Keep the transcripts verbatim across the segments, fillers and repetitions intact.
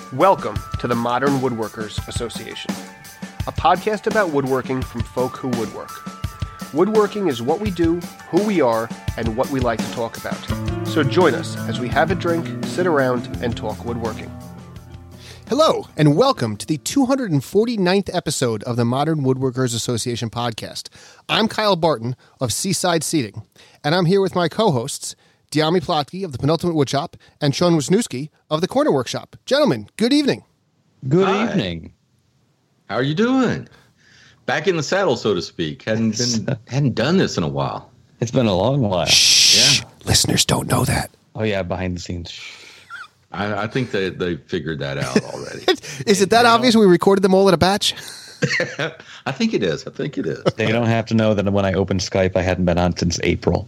Welcome to the Modern Woodworkers Association, a podcast about woodworking from folk who woodwork. Woodworking is what we do, who we are, and what we like to talk about. So join us as we have a drink, sit around, and talk woodworking. Hello, and welcome to the two hundred forty-ninth episode of the Modern Woodworkers Association podcast. I'm Kyle Barton of Seaside Seating, and I'm here with my co-hosts, Dyami Plotke of the Penultimate Woodshop and Sean Wisniewski of the Corner Workshop. Gentlemen, good evening. Good Hi. evening. How are you doing? Back in the saddle, so to speak. Hadn't been hadn't done this in a while. It's been a long while. Shh. Yeah. Listeners don't know that. Oh yeah, behind the scenes. I, I think they they figured that out already. Is it that obvious we recorded them all in a batch? I think it is. I think it is. They don't have to know that when I opened Skype, I hadn't been on since April.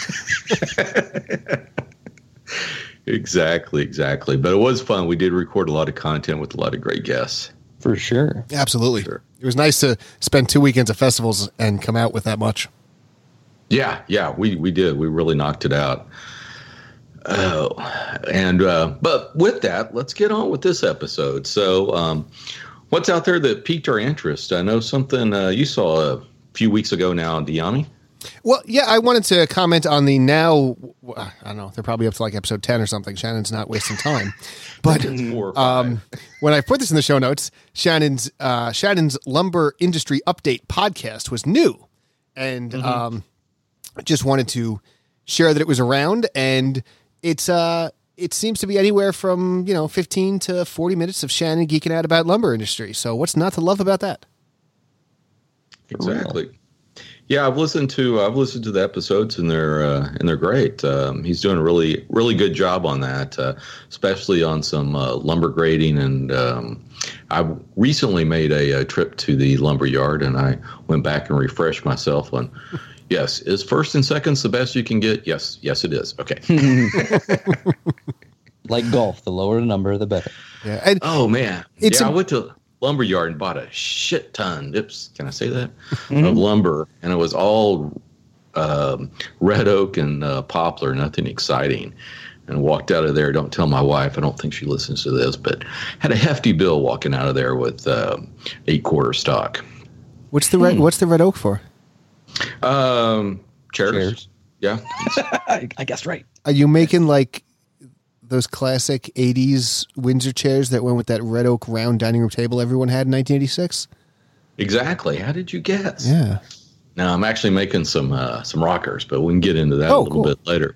Exactly, exactly. But it was fun. We did record a lot of content with a lot of great guests. For sure. Absolutely. Sure. It was nice to spend two weekends of festivals and come out with that much. Yeah, yeah, we, we did. We really knocked it out. Oh, and uh, but with that, let's get on with this episode. So, um, what's out there that piqued our interest? I know something uh, you saw a few weeks ago now, Dyami. Well, yeah, I wanted to comment on the now, I don't know, they're probably up to like episode ten or something. Shannon's not wasting time. But Four or five. um, when I put this in the show notes, Shannon's uh, Shannon's Lumber Industry Update podcast was new. And Mm-hmm. um, just wanted to share that it was around. And it's uh, it seems to be anywhere from, you know, fifteen to forty minutes of Shannon geeking out about lumber industry. So what's not to love about that? Exactly. Yeah, I've listened to I've listened to the episodes and they're uh, and they're great. Um, he's doing a really really good job on that, uh, especially on some uh, lumber grading. And um, I recently made a, a trip to the lumber yard, and I went back and refreshed myself on. Yes, is first and seconds the best you can get? Yes, yes, it is. Okay. Like golf, the lower the number, the better. Yeah. And Oh man, It's yeah. a- I went to lumberyard and bought a shit ton. Oops, can I say that? Mm-hmm. Of lumber, and it was all um, red oak and uh, poplar, nothing exciting. And walked out of there. Don't tell my wife. I don't think she listens to this, but had a hefty bill walking out of there with uh, eight quarter stock. what's the red, what's the red oak for? Um, chairs. Chairs. Yeah. I, I guessed right. Are you making like those classic eighties Windsor chairs that went with that red oak round dining room table everyone had in nineteen eighty-six? Exactly. How did you guess? Yeah. No, I'm actually making some uh, some rockers, but we can get into that Oh, a little cool. bit later.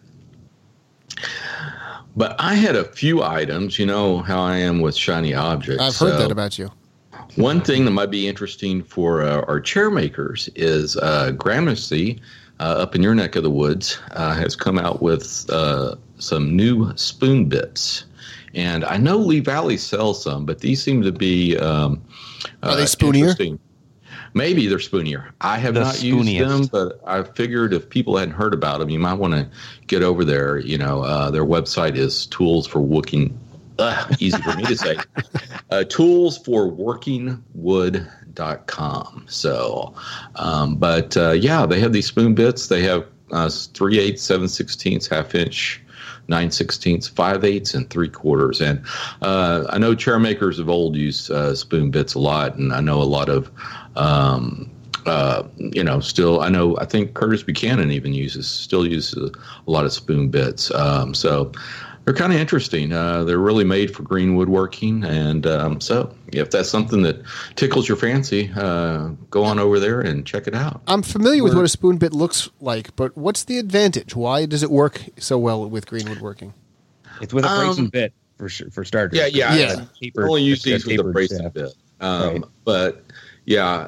But I had a few items. You know how I am with shiny objects. I've heard so that about you. One thing that might be interesting for uh, our chair makers is uh, Gramercy, uh, up in your neck of the woods, uh, has come out with uh, some new spoon bits. And I know Lee Valley sells some, but these seem to be um, Are they uh, spoonier? interesting. Maybe they're spoonier. I have The not used them, spooniest. but I figured if people hadn't heard about them, you might want to get over there. You know, uh, their website is Tools for Working. Uh, easy for me to say. Uh, tools for working wood dot com. So, um, but uh, yeah, they have these spoon bits. They have uh, three eighths, seven sixteenths, half inch, nine sixteenths, five eighths, and three quarters. And uh, I know chair makers of old use uh, spoon bits a lot, and I know a lot of, um, uh, you know, still. I know. I think Curtis Buchanan even uses, still uses a lot of spoon bits. Um, so. They're kind of interesting. Uh, they're really made for green woodworking. And um, so if that's something that tickles your fancy, uh, go on over there and check it out. I'm familiar with what a spoon bit looks like, but what's the advantage? Why does it work so well with green woodworking? It's with a Um, bracing bit for sure, for starters. Yeah, yeah. Yeah. I Tapered- only use it's these with a tapered bracing shaft. bit. Um, Right. But yeah,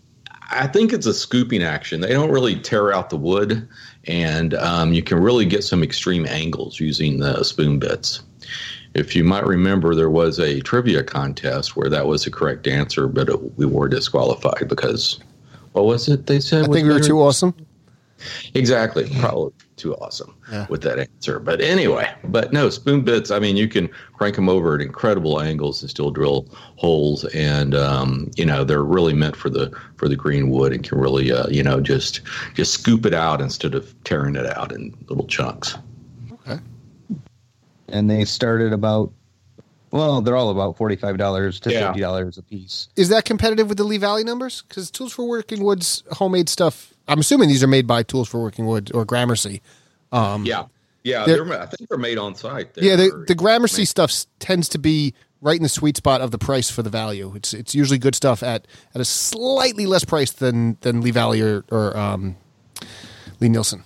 I think it's a scooping action. They don't really tear out the wood, and um, you can really get some extreme angles using the spoon bits. If you might remember, there was a trivia contest where that was the correct answer, but it, we were disqualified because, what was it they said? I was think we were better? too awesome. Exactly. Probably too awesome Yeah. with that answer. But anyway, but no, spoon bits, I mean, you can crank them over at incredible angles and still drill holes. And, um, you know, they're really meant for the for the green wood and can really, uh, you know, just just scoop it out instead of tearing it out in little chunks. Okay. And they started about Well, they're all about forty-five dollars to Yeah. fifty dollars a piece. Is that competitive with the Lee Valley numbers? Because Tools for Working Wood's homemade stuff, I'm assuming these are made by Tools for Working Wood or Gramercy. Um, Yeah, yeah. They're- They're, I think they're made on site. yeah, They're- the, the Gramercy stuff s- tends to be right in the sweet spot of the price for the value. It's it's usually good stuff at, at a slightly less price than, than Lee Valley or, or um, Lee Nielsen.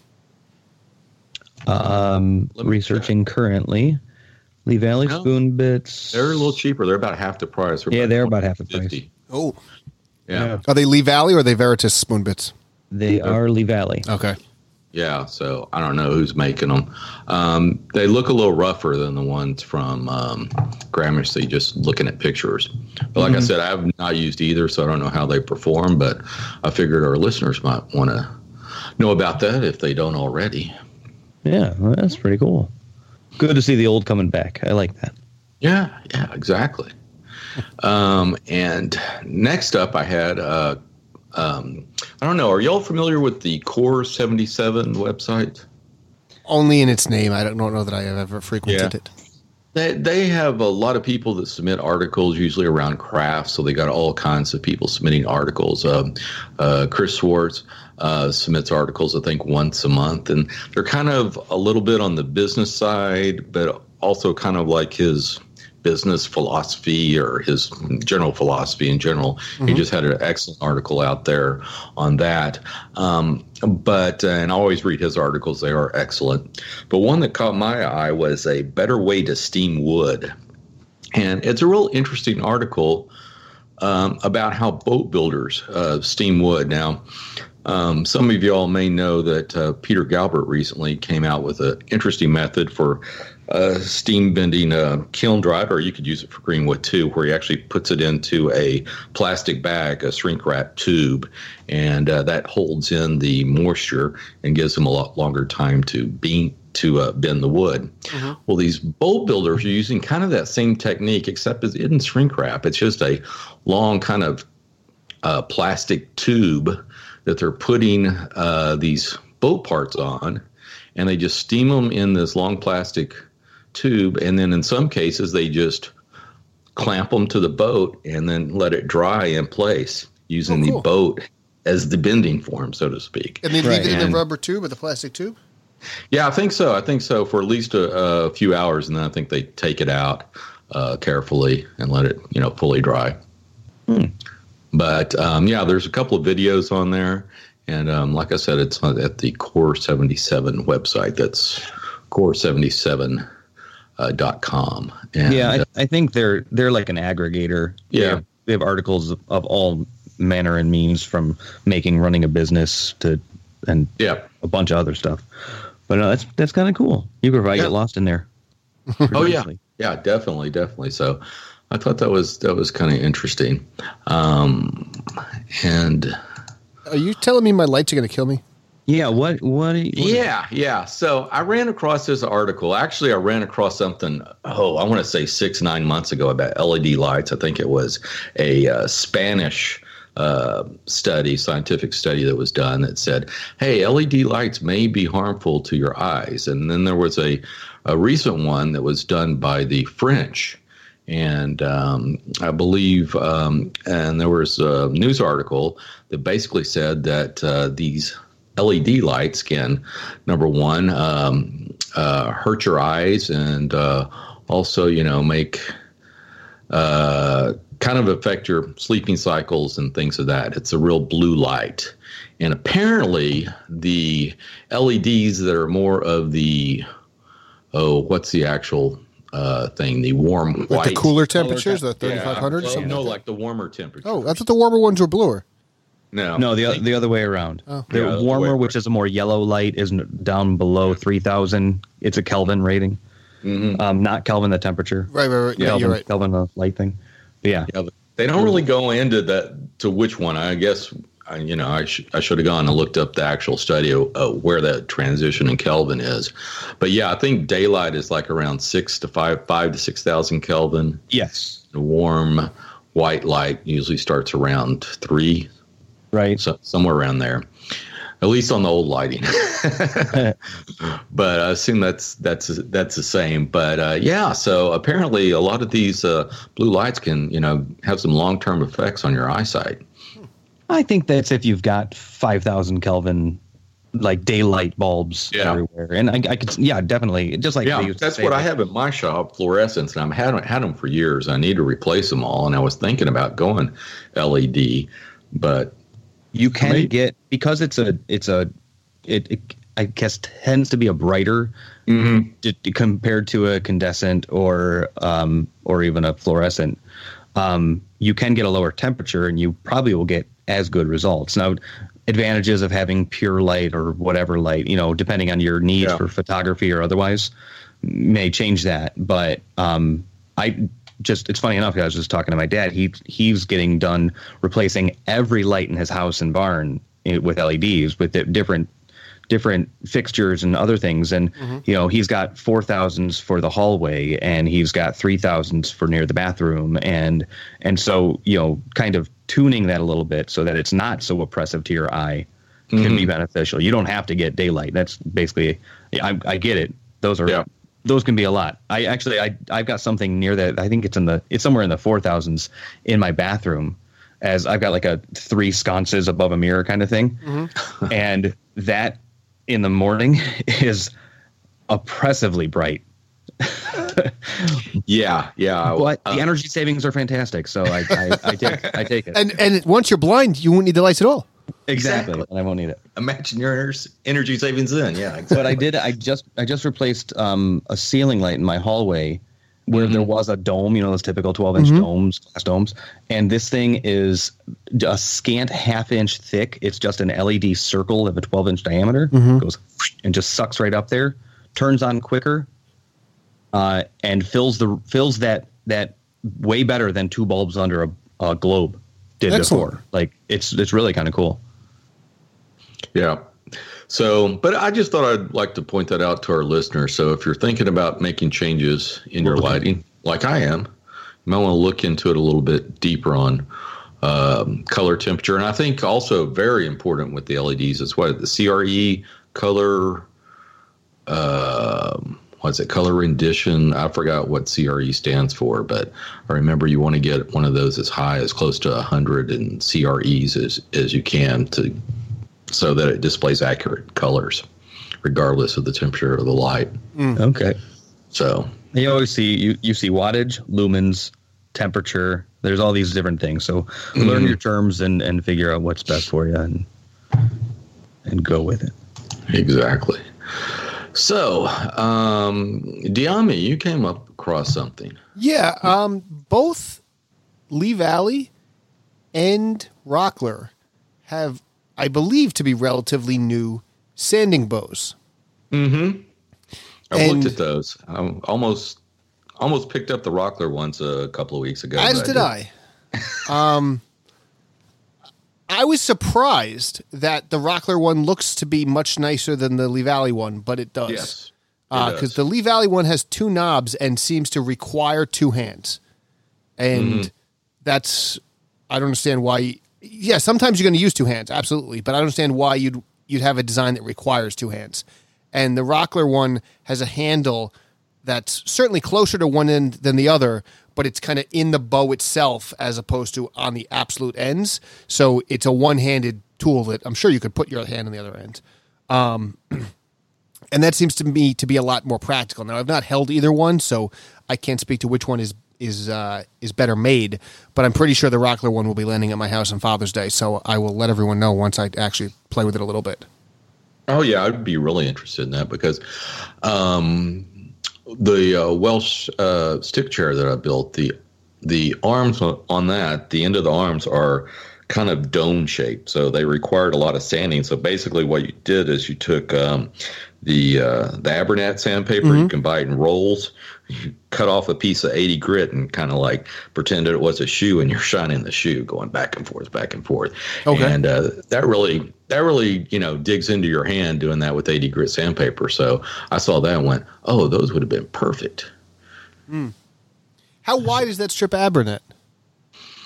Um, Let me researching currently. Lee Valley No. spoon bits. They're a little cheaper. They're about half the price. Yeah, they're about half the price. fifty. Oh. Yeah. Yeah. Are they Lee Valley or are they Veritas spoon bits? They are Lee Valley. Okay. Yeah, so I don't know who's making them. Um, they look a little rougher than the ones from um, Gramercy, just looking at pictures. But like I said, I have not used either, so I don't know how they perform. But I figured our listeners might want to know about that if they don't already. Yeah, well, that's pretty cool. Good to see the old coming back. I like that. Yeah, yeah, exactly. um, and next up, I had uh, um, I don't know. Are y'all familiar with the Core seventy-seven website? Only in its name. I don't, don't know that I have ever frequented Yeah. it. They they have a lot of people that submit articles, usually around crafts. So they got all kinds of people submitting articles. Um, uh, Chris Swartz uh, submits articles, I think, once a month, and they're kind of a little bit on the business side, but also kind of like his business philosophy or his general philosophy in general. Mm-hmm. He just had an excellent article out there on that. Um, but, uh, and I always read his articles. They are excellent. But one that caught my eye was a better way to steam wood. And it's a real interesting article um, about how boat builders uh, steam wood. Now, Um, some of y'all may know that uh, Peter Galbert recently came out with an interesting method for uh, steam bending a kiln drive, or you could use it for greenwood too, where he actually puts it into a plastic bag, a shrink wrap tube, and uh, that holds in the moisture and gives them a lot longer time to beam to uh, bend the wood. Mm-hmm. Well, these boat builders are using kind of that same technique, except it isn't shrink wrap. It's just a long kind of uh, plastic tube that they're putting uh, these boat parts on, and they just steam them in this long plastic tube, and then in some cases they just clamp them to the boat and then let it dry in place using oh, cool. the boat as the bending form, so to speak. And they leave right. it in and, the rubber tube or the plastic tube? Yeah, I think so. I think so for at least a, a few hours, and then I think they take it out uh, carefully and let it, you know, fully dry. Hmm. But, um, yeah, there's a couple of videos on there. And um, like I said, it's at the Core seventy-seven website. That's core seventy-seven dot com. And, yeah, I, I think they're they're like an aggregator. Yeah. They have, they have articles of, of all manner and means, from making, running a business to and yeah. a bunch of other stuff. But no, that's that's kind of cool. You could probably yeah. get lost in there. Oh, yeah. Yeah, definitely, definitely. So I thought that was that was kind of interesting. Um, and are you telling me my lights are going to kill me? Yeah. What? What? what yeah. Yeah. So I ran across this article. Actually, I ran across something. Oh, I want to say six, nine months ago about L E D lights. I think it was a uh, Spanish uh, study, scientific study that was done that said, "Hey, L E D lights may be harmful to your eyes." And then there was a, a recent one that was done by the French. And um, I believe, um, and there was a news article that basically said that uh, these L E D lights can, number one, um, uh, hurt your eyes, and uh, also, you know, make uh, kind of affect your sleeping cycles and things of that. It's a real blue light. And apparently the L E Ds that are more of the, oh, what's the actual Uh, thing, the warm white. Like the cooler temperatures, the thirty-five hundred? Yeah. Well, something no, like, like the warmer temperatures. Oh, I thought the warmer ones were bluer. No, no, the the other way around. Oh. The yeah, warmer, which is a more yellow light, is down below three thousand. It's a Kelvin rating. Mm-hmm. Um, not Kelvin the temperature. Right, right, right. Yeah, Kelvin, you're right. Kelvin the light thing. But yeah. yeah, they don't really go into that to which one. I guess I, you know I should I should have gone and looked up the actual study of uh, where that transition in Kelvin is. But yeah, I think daylight is like around six to five, five to six thousand Kelvin. Yes. The warm white light usually starts around three. Right. So somewhere around there. At least on the old lighting. But I assume that's that's that's the same. But uh, yeah, so apparently a lot of these uh, blue lights can, you know, have some long-term effects on your eyesight. I think that's if you've got five thousand Kelvin like daylight bulbs yeah. everywhere. And I, I could, yeah, definitely. Just like yeah, that's what I have in my shop, fluorescents, and I've had, had them for years. I need to replace them all. And I was thinking about going L E D, but you can maybe. get, because it's a, it's a, it, it I guess tends to be a brighter mm-hmm. d- d- compared to a incandescent or, um, or even a fluorescent. Um, you can get a lower temperature and you probably will get as good results. Now, advantages of having pure light or whatever light, you know, depending on your needs yeah. for photography or otherwise, may change that. But um, I just, it's funny enough, I was just talking to my dad. He he's getting done replacing every light in his house and barn with L E Ds with different different fixtures and other things. And, mm-hmm. you know, he's got four thousands for the hallway and he's got three thousands for near the bathroom. And, and so, you know, kind of tuning that a little bit so that it's not so oppressive to your eye can mm-hmm. be beneficial. You don't have to get daylight. That's basically, I, I get it. Those are, yeah. those can be a lot. I actually, I, I've got something near that. I think it's in the, it's somewhere in the four thousands in my bathroom, as I've got like a three sconces above a mirror kind of thing. Mm-hmm. And that in the morning is oppressively bright. yeah, yeah. But uh, the energy savings are fantastic, so I, I, I take I take it. And and once you're blind, you won't need the lights at all. Exactly, exactly. And I won't need it. Imagine your energy savings then. Yeah, exactly. But I did. I just I just replaced um, a ceiling light in my hallway where mm-hmm. there was a dome. You know, those typical twelve inch mm-hmm. domes, glass domes. And this thing is a scant half inch thick. It's just an L E D circle of a twelve inch diameter. Mm-hmm. Goes and just sucks right up there. Turns on quicker. Uh, and fills the fills that that way better than two bulbs under a, a globe did Excellent. before. Like it's it's really kind of cool. Yeah. So, but I just thought I'd like to point that out to our listeners. So, if you're thinking about making changes in your lighting, like I am, you might want to look into it a little bit deeper on um, color temperature, and I think also very important with the L E Ds is what the C R E color. Um, What's it? Color rendition. I forgot what C R E stands for, but I remember you want to get one of those as high as close to one hundred in C R Es as, as you can to so that it displays accurate colors, regardless of the temperature of the light. Mm. Okay. So you always see you, you see wattage, lumens, temperature. There's all these different things. So mm-hmm. learn your terms and, and figure out what's best for you and and go with it. Exactly. So, um, Dyami, you came up across something. Yeah, um, both Lee Valley and Rockler have, I believe, to be relatively new sanding bows. Mm-hmm. I And- looked at those. I almost almost picked up the Rockler ones a couple of weeks ago. As but did I. Um, I was surprised that the Rockler one looks to be much nicer than the Lee Valley one, but it does. Yes. Because uh, the Lee Valley one has two knobs and seems to require two hands. And Mm-hmm. that's, I don't understand why. Yeah, sometimes you're going to use two hands, absolutely. But I don't understand why you'd you'd have a design that requires two hands. And the Rockler one has a handle that's certainly closer to one end than the other, but it's kind of in the bow itself as opposed to on the absolute ends. So it's a one-handed tool that I'm sure you could put your hand on the other end. Um, and that seems to me to be a lot more practical. Now, I've not held either one, so I can't speak to which one is is uh, is better made, but I'm pretty sure the Rockler one will be landing at my house on Father's Day, so I will let everyone know once I actually play with it a little bit. Oh, yeah, I'd be really interested in that because um, the uh, Welsh uh, stick chair that I built, the the arms on that, the end of the arms are kind of dome shaped, so they required a lot of sanding. So basically what you did is you took um, the uh, the Abernet sandpaper, mm-hmm. you can buy it in rolls, you cut off a piece of eighty grit and kind of like pretended it was a shoe and you're shining the shoe going back and forth, back and forth. Okay. And uh, that really, that really, you know, digs into your hand doing that with eighty grit sandpaper. So I saw that and went, oh, those would have been perfect. Mm. How wide is that strip Abernet?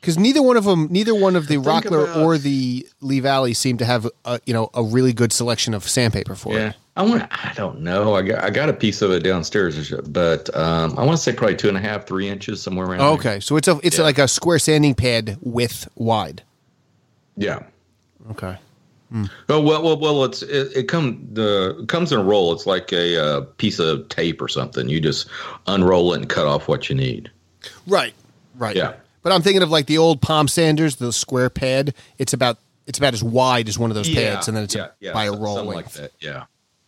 Because neither one of them, neither one of the Think Rockler about- or the Lee Valley seem to have a, you know, a really good selection of sandpaper for Yeah, it. I want. I don't know. I got. I got a piece of it downstairs, but um, I want to say probably two and a half, three inches, somewhere around. Oh, there. okay, so it's a it's Yeah. like a square sanding pad width wide. Yeah. Okay. Oh well, well, well. It's it, it come the it comes in a roll. It's like a uh, piece of tape or something. You just unroll it and cut off what you need. Right. Right. Yeah. But I'm thinking of like the old palm sanders, the square pad. It's about it's about as wide as one of those pads, and then it's yeah, a, yeah, by a some- roll something length. like that. Yeah.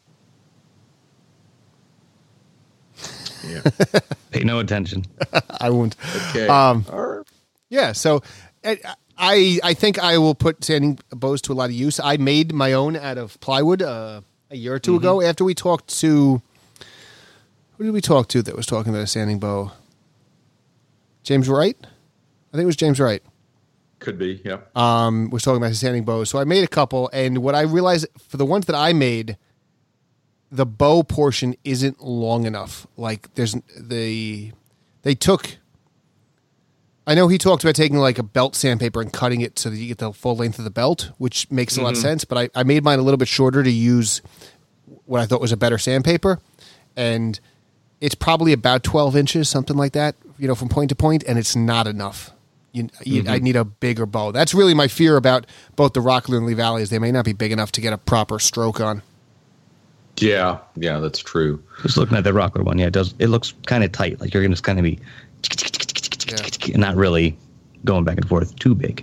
Yeah. Pay no attention. I won't. Okay. Um, All right. Yeah, so I, I I think I will put sanding bows to a lot of use. I made my own out of plywood uh, a year or 2 Mm-hmm. ago after we talked to who did we talk to that was talking about a sanding bow? James Wright? I think it was James Wright. Could be. Yeah. Um, was talking about his sanding bows. So I made a couple, and what I realized for the ones that I made, the bow portion isn't long enough. Like there's the they took. I know he talked about taking like a belt sandpaper and cutting it so that you get the full length of the belt, which makes a lot of sense. But I, I made mine a little bit shorter to use what I thought was a better sandpaper, and it's probably about twelve inches, something like that, you know, from point to point, and it's not enough. You, you, I need a bigger bow. That's really my fear about both the Rockler and Lee Valley is they may not be big enough to get a proper stroke on. Yeah. Yeah. That's true. Just looking at the Rockler one, yeah, it does. It looks kind of tight. Like you're going to kind of be and not really going back and forth too big.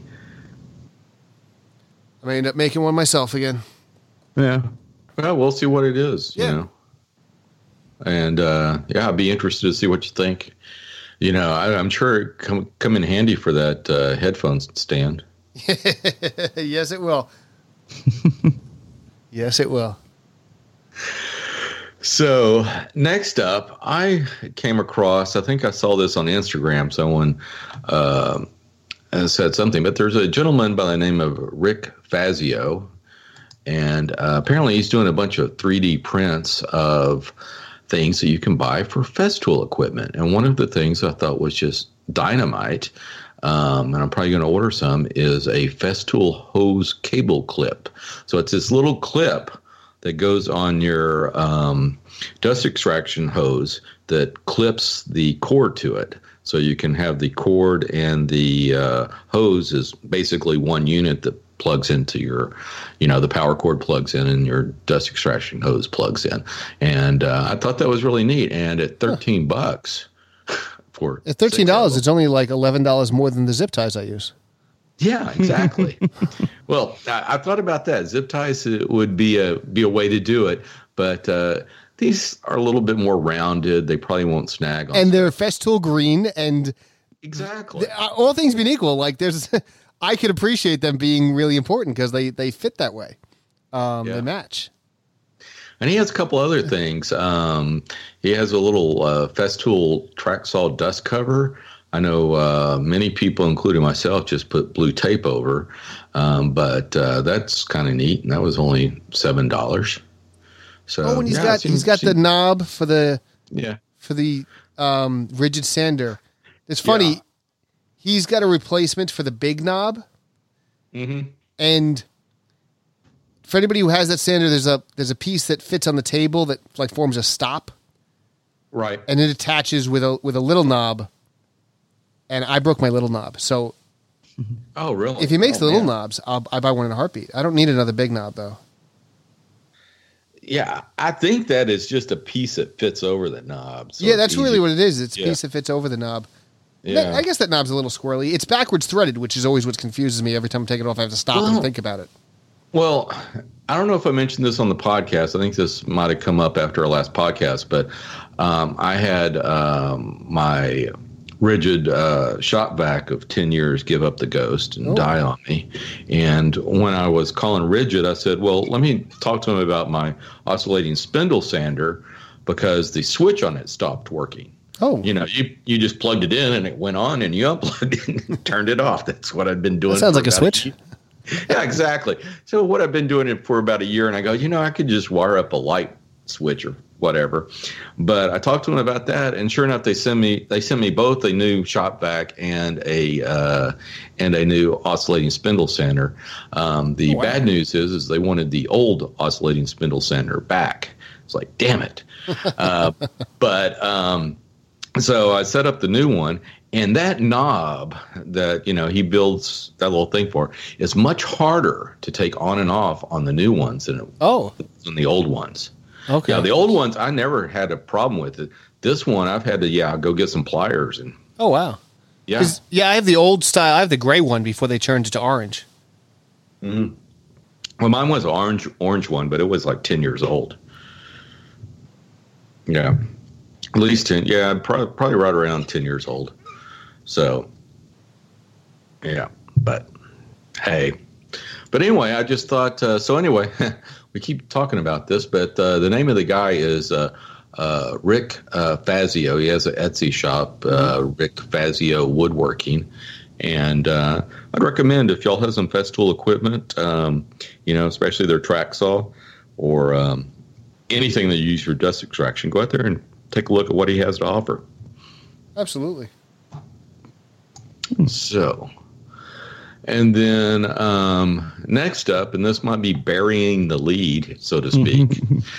I may end up making one myself again. Yeah. Well, we'll see what it is. Yeah. You know. And uh, yeah, I'd be interested to see what you think. You know, I, I'm sure it come come in handy for that uh, headphones stand. Yes, it will. Yes, it will. So next up, I came across. I think I saw this on Instagram. Someone uh, said something, but there's a gentleman by the name of Rick Fazio, and uh, apparently he's doing a bunch of three D prints of things that you can buy for Festool equipment. And one of the things I thought was just dynamite, um, and I'm probably going to order some, is a Festool hose cable clip. So it's this little clip that goes on your um, dust extraction hose that clips the cord to it. So you can have the cord and the uh, hose is basically one unit that plugs into your, you know, the power cord plugs in and your dust extraction hose plugs in. And uh, I thought that was really neat. And at thirteen bucks for At thirteen dollars, six it's only like eleven dollars more than the zip ties I use. Yeah, exactly. Well, I, I thought about that. Zip ties would be a be a way to do it, but uh, these are a little bit more rounded. They probably won't snag on. And they're Festool green, and exactly. uh, all things being equal, like there's, I could appreciate them being really important because they, they fit that way. Um, Yeah. They match. And he has a couple other things. Um, he has a little uh, Festool track saw dust cover. I know uh, many people, including myself, just put blue tape over, um, but uh, that's kind of neat. And that was only seven dollars. So Oh, and he's yeah, got it seems- he's got the seems- knob for the yeah. for the um, rigid sander. It's funny. Yeah. He's got a replacement for the big knob, Mm-hmm. and for anybody who has that sander, there's a there's a piece that fits on the table that like forms a stop, Right. and it attaches with a with a little knob. And I broke my little knob, so Oh, really? if he makes Oh, the little man. knobs, I'll I buy one in a heartbeat. I don't need another big knob though. Yeah, I think that is just a piece that fits over the knob. So yeah, it's that's really easy- what it is. It's a Yeah. piece that fits over the knob. Yeah. That- I guess that knob's a little squirrely. It's backwards threaded, which is always what confuses me. Every time I take it off, I have to stop and Well- think about it. Well, I don't know if I mentioned this on the podcast. I think this might have come up after our last podcast, but um, I had um, my rigid uh, shop vac of ten years give up the ghost and Oh. die on me. And when I was calling rigid, I said, well, let me talk to him about my oscillating spindle sander because the switch on it stopped working. Oh, You know, you, you just plugged it in and it went on and you unplugged it and turned it off. That's what I've been doing. that sounds for like a about switch. year. Yeah, exactly. So what I've been doing it for about a year, and I go, you know, I could just wire up a light switch or whatever. But I talked to them about that, and sure enough, they sent me they sent me both a new shop vac and a uh, and a new oscillating spindle sander. Um, the oh, wow. bad news is is they wanted the old oscillating spindle sander back. It's like, damn it. uh, but um, so I set up the new one. And that knob that, you know, he builds that little thing for is much harder to take on and off on the new ones than, it, oh. than the old ones. Okay. Yeah, the old ones, I never had a problem with it. This one, I've had to, yeah, go get some pliers. And oh, wow. Yeah. Yeah, I have the old style. I have the gray one before they turned it to orange. Mm-hmm. Well, mine was an orange, orange one, but it was like ten years old. Yeah. At least ten. Yeah, probably, probably right around ten years old. So, yeah, but hey, but anyway, I just thought, uh, so anyway, we keep talking about this, but uh, the name of the guy is uh, uh, Rick uh, Fazio. He has an Etsy shop, uh, Rick Fazio Woodworking. And uh, I'd recommend if y'all have some Festool equipment, um, you know, especially their track saw or um, anything that you use for dust extraction, go out there and take a look at what he has to offer. Absolutely. So, and then um, next up, and this might be burying the lead, so to speak,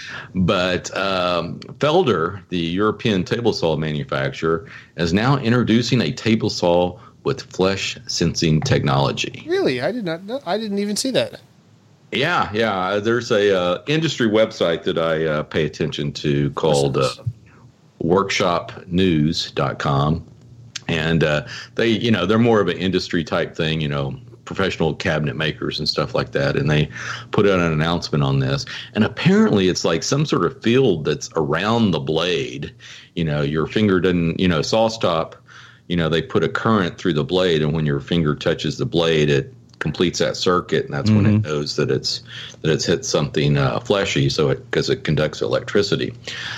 but um, Felder, the European table saw manufacturer, is now introducing a table saw with flesh sensing technology. Really? I did not know. I didn't even see that. Yeah, yeah. There's a uh, industry website that I uh, pay attention to called uh, workshop news dot com. And uh, they, you know, they're more of an industry type thing, you know, professional cabinet makers and stuff like that. And they put out an announcement on this. And apparently it's like some sort of field that's around the blade. You know, your finger doesn't, you know, saw stop, you know, they put a current through the blade. And when your finger touches the blade, it completes that circuit. And that's mm-hmm. when it knows that it's that it's hit something uh, fleshy. So it because it conducts electricity.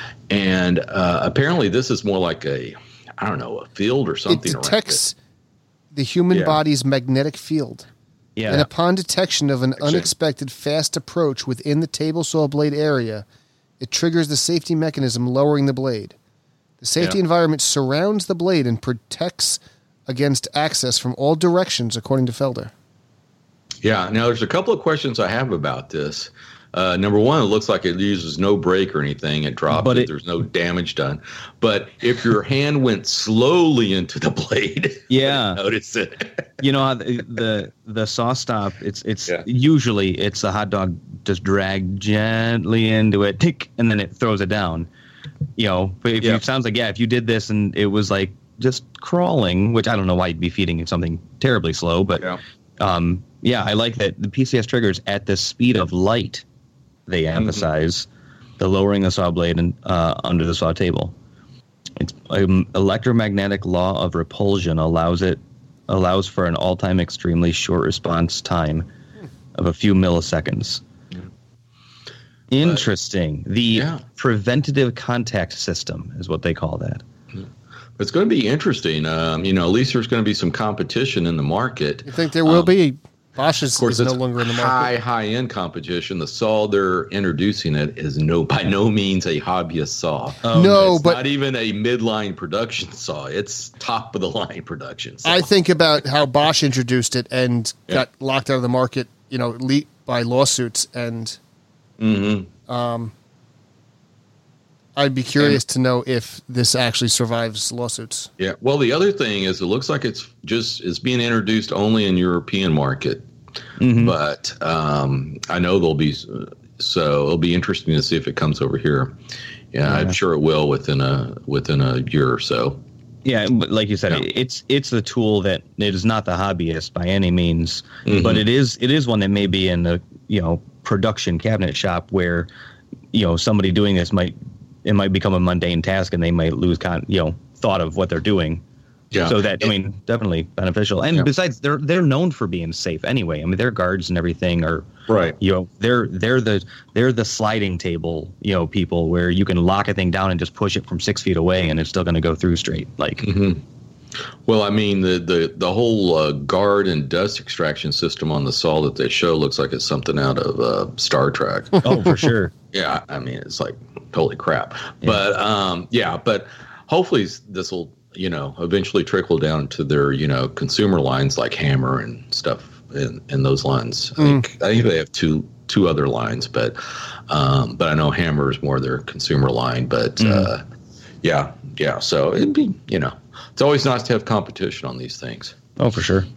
And uh, apparently this is more like a I don't know, a field or something. It detects the human yeah. body's magnetic field. Yeah. And upon detection of an unexpected fast approach within the table saw blade area, it triggers the safety mechanism lowering the blade. The safety yeah. environment surrounds the blade and protects against access from all directions, according to Felder. Yeah. Now, there's a couple of questions I have about this. Uh, number one, it looks like it uses no brake or anything. It drops but it, it. There's no damage done. But if your hand went slowly into the blade, yeah, notice it. You know, the, the the saw stop. It's it's yeah. usually it's a hot dog just drag gently into it, tick, and then it throws it down. You know, but if yeah. you, it sounds like yeah, if you did this and it was like just crawling, which I don't know why you'd be feeding it something terribly slow, but yeah, um, yeah I like that the P C S triggers at the speed of light. They emphasize mm-hmm. the lowering the saw blade and uh, under the saw table. It's um, electromagnetic law of repulsion allows it allows for an all-time extremely short response time of a few milliseconds. Yeah. Interesting. But, the yeah. preventative contact system is what they call that. Yeah. It's going to be interesting. Um, you know, at least there's going to be some competition in the market. You think there will um, be? Bosch is, of course, is no longer in the market. High, high-end competition. The saw they're introducing it is no by no means a hobbyist saw. Um, no, it's but not even a midline production saw. It's top of the line production saw. I think about how Bosch introduced it and yeah. got locked out of the market, you know, by lawsuits, and mm-hmm. um, I'd be curious and, to know if this actually survives lawsuits. Yeah. Well, the other thing is, it looks like it's just it's being introduced only in European market. Mm-hmm. But um, I know there'll be, so it'll be interesting to see if it comes over here. Yeah, yeah. I'm sure it will within a within a year or so. Yeah, but like you said, yeah. it's it's a tool that it is not the hobbyist by any means, mm-hmm. but it is it is one that may be in the you know production cabinet shop where you know somebody doing this might it might become a mundane task and they might lose con you know thought of what they're doing. Yeah. So that, I mean, definitely beneficial. And yeah. besides, they're they're known for being safe anyway. I mean, their guards and everything are right. You know, they're they're the they're the sliding table, you know, people where you can lock a thing down and just push it from six feet away and it's still going to go through straight. Like, mm-hmm. Well, I mean, the the the whole uh, guard and dust extraction system on the saw that they show looks like it's something out of uh, Star Trek. Oh, for sure. Yeah, I mean, it's like holy crap. Yeah. But um, yeah, but hopefully this will, you know, eventually trickle down to their, you know, consumer lines like Hammer and stuff in, in those lines. Mm. I think I think they have two two other lines, but um, but I know Hammer is more their consumer line. But mm. uh, yeah, yeah. So it'd be, you know, it's always nice to have competition on these things. Oh, for sure.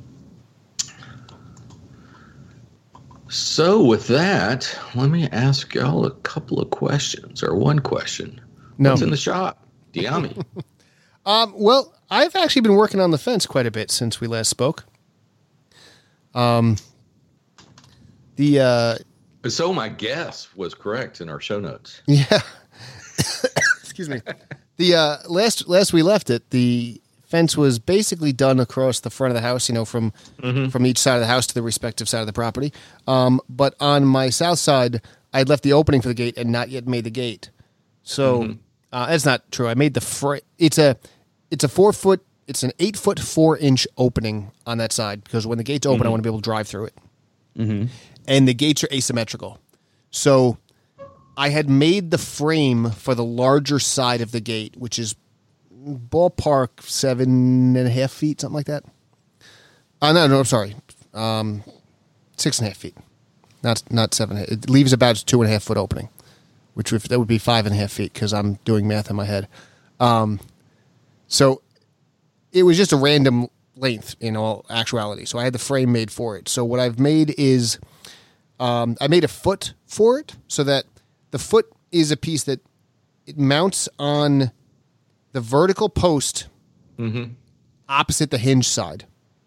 So with that, let me ask y'all a couple of questions, or one question. No. What's in the shop? Dyami. um, well, I've actually been working on the fence quite a bit since we last spoke. Um, the uh, so my guess was correct in our show notes. Yeah. Excuse me. The uh, last last we left it, the fence was basically done across the front of the house, you know, from mm-hmm. from each side of the house to the respective side of the property. Um, but on my south side, I'd left the opening for the gate and not yet made the gate. So mm-hmm. uh, that's not true. I made the fr- it's a it's a four foot it's an eight foot four inch opening on that side, because when the gate's open, mm-hmm. I want to be able to drive through it. Mm-hmm. And the gates are asymmetrical, so I had made the frame for the larger side of the gate, which is ballpark seven and a half feet, something like that. Uh, no, no, I'm sorry. Um, six and a half feet. Not not seven. It leaves about a two and a half foot opening, which if, that would be five and a half feet because I'm doing math in my head. Um, so it was just a random length in all actuality. So I had the frame made for it. So what I've made is um, I made a foot for it, so that the foot is a piece that it mounts on the vertical post mm-hmm. opposite the hinge side.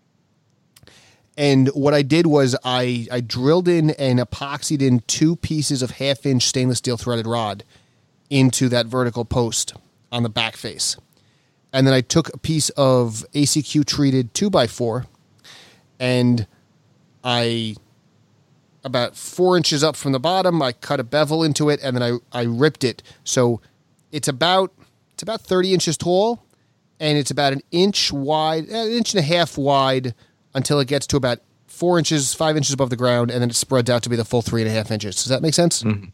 And what I did was I, I drilled in and epoxied in two pieces of half-inch stainless steel threaded rod into that vertical post on the back face. And then I took a piece of A C Q-treated two by four, and I, about four inches up from the bottom, I cut a bevel into it, and then I, I ripped it. So it's about... It's about thirty inches tall, and it's about an inch wide, an inch and a half wide, until it gets to about four inches, five inches above the ground, and then it spreads out to be the full three and a half inches. Does that make sense? Mm-hmm.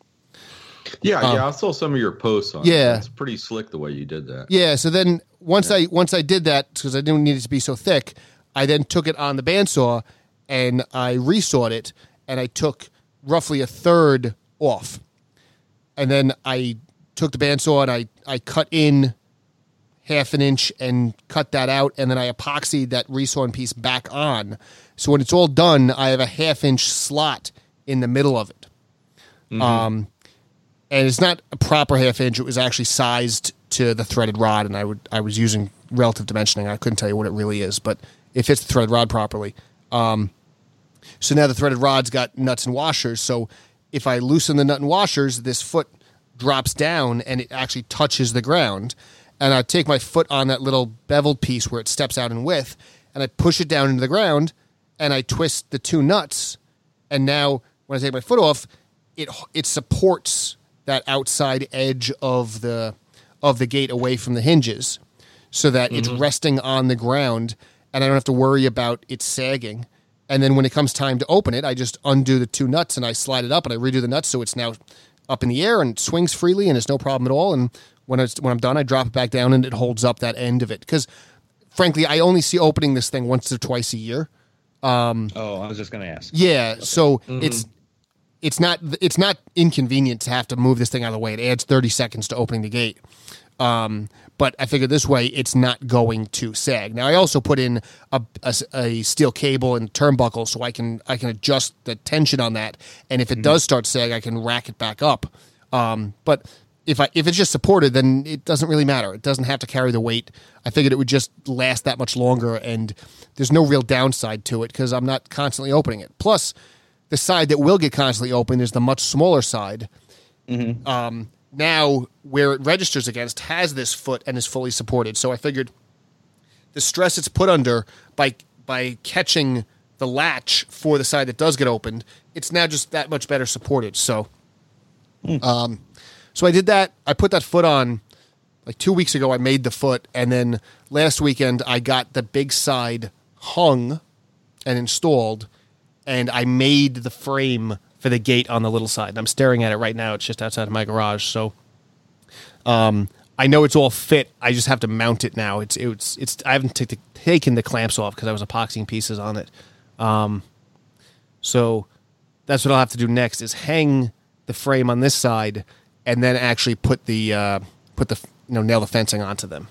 Yeah, um, yeah. I saw some of your posts on yeah. it. It's pretty slick the way you did that. Yeah. So then once yeah. I once I did that, because I didn't need it to be so thick, I then took it on the bandsaw and I resawed it, and I took roughly a third off, and then I took the bandsaw and I, I cut in half an inch and cut that out, and then I epoxied that resawn piece back on. So when it's all done, I have a half inch slot in the middle of it. Mm-hmm. Um, and it's not a proper half inch. It was actually sized to the threaded rod, and I would I was using relative dimensioning. I couldn't tell you what it really is, but it fits the threaded rod properly. Um, so now the threaded rod's got nuts and washers. So if I loosen the nut and washers, this foot drops down and it actually touches the ground, and I take my foot on that little beveled piece where it steps out in width, and I push it down into the ground, and I twist the two nuts, and now when I take my foot off, it it supports that outside edge of the of the gate away from the hinges, so that mm-hmm. it's resting on the ground, and I don't have to worry about it sagging. And then when it comes time to open it, I just undo the two nuts and I slide it up, and I redo the nuts so it's now up in the air and swings freely, and it's no problem at all. And when it's when I'm done, I drop it back down and it holds up that end of it. Because, frankly, I only see opening this thing once or twice a year. Um, oh, I was just going to ask. Yeah, okay. so mm-hmm. it's it's not it's not inconvenient to have to move this thing out of the way. It adds thirty seconds to opening the gate. Um, but I figured this way it's not going to sag. Now I also put in a, a, a steel cable and turnbuckle so I can I can adjust the tension on that, and if it mm-hmm. does start sag, I can rack it back up. Um, but if I if it's just supported, then it doesn't really matter. It doesn't have to carry the weight. I figured it would just last that much longer, and there's no real downside to it because I'm not constantly opening it. Plus, the side that will get constantly opened is the much smaller side. Mm-hmm. Um, now, where it registers against has this foot and is fully supported. So I figured the stress it's put under by by catching the latch for the side that does get opened, it's now just that much better supported. So, mm. um, so I did that. I put that foot on like two weeks ago, I made the foot, and then last weekend I got the big side hung and installed, and I made the frame for the gate on the little side. And I'm staring at it right now. It's just outside of my garage, so um, I know it's all fit. I just have to mount it now. It's it's it's. I haven't t- t- taken the clamps off because I was epoxying pieces on it. Um, so that's what I'll have to do next: is hang the frame on this side, and then actually put the uh, put the you know nail the fencing onto them.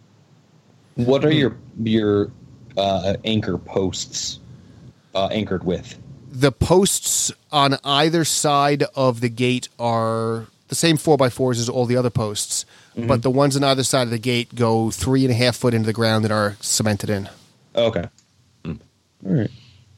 What are your your uh, anchor posts uh, anchored with? The posts on either side of the gate are the same four by fours as all the other posts, mm-hmm. but the ones on either side of the gate go three and a half foot into the ground and are cemented in. Okay. Mm. All right.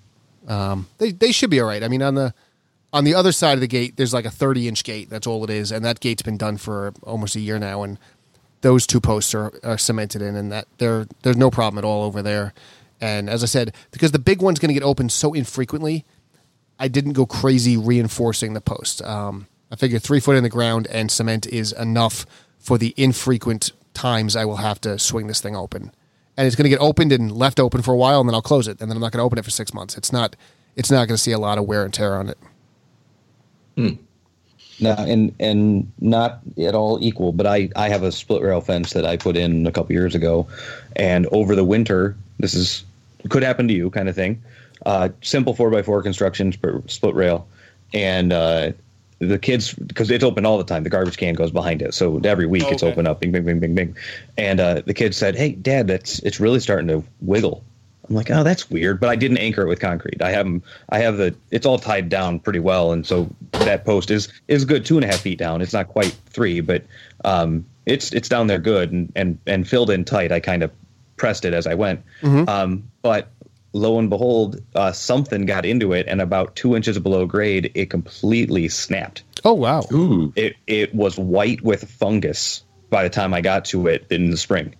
Um, they they should be all right. I mean, on the on the other side of the gate, there's like a thirty inch gate. That's all it is, and that gate's been done for almost a year now. And those two posts are, are cemented in, and that there there's no problem at all over there. And as I said, because the big one's going to get opened so infrequently, I didn't go crazy reinforcing the post. Um, I figured three foot in the ground and cement is enough for the infrequent times I will have to swing this thing open. And it's going to get opened and left open for a while, and then I'll close it, and then I'm not going to open it for six months. It's not, it's not going to see a lot of wear and tear on it. Hmm. No, and and not at all equal. But I, I have a split rail fence that I put in a couple years ago, and over the winter, this is could happen to you, kind of thing. Uh, simple four by four construction, split rail, and uh, the kids, because it's open all the time. The garbage can goes behind it, so every week okay. It's open up, bing, bing, bing, bing, bing. And uh, the kids said, "Hey, Dad, that's it's really starting to wiggle." I'm like, "Oh, that's weird," but I didn't anchor it with concrete. I have them, I have the, it's all tied down pretty well, and so that post is is good two and a half feet down. It's not quite three, but um, it's it's down there good and and and filled in tight. I kind of pressed it as I went, mm-hmm. um, but. Lo and behold, uh, something got into it, and about two inches below grade, it completely snapped. Oh, wow. Ooh. It it was white with fungus by the time I got to it in the spring.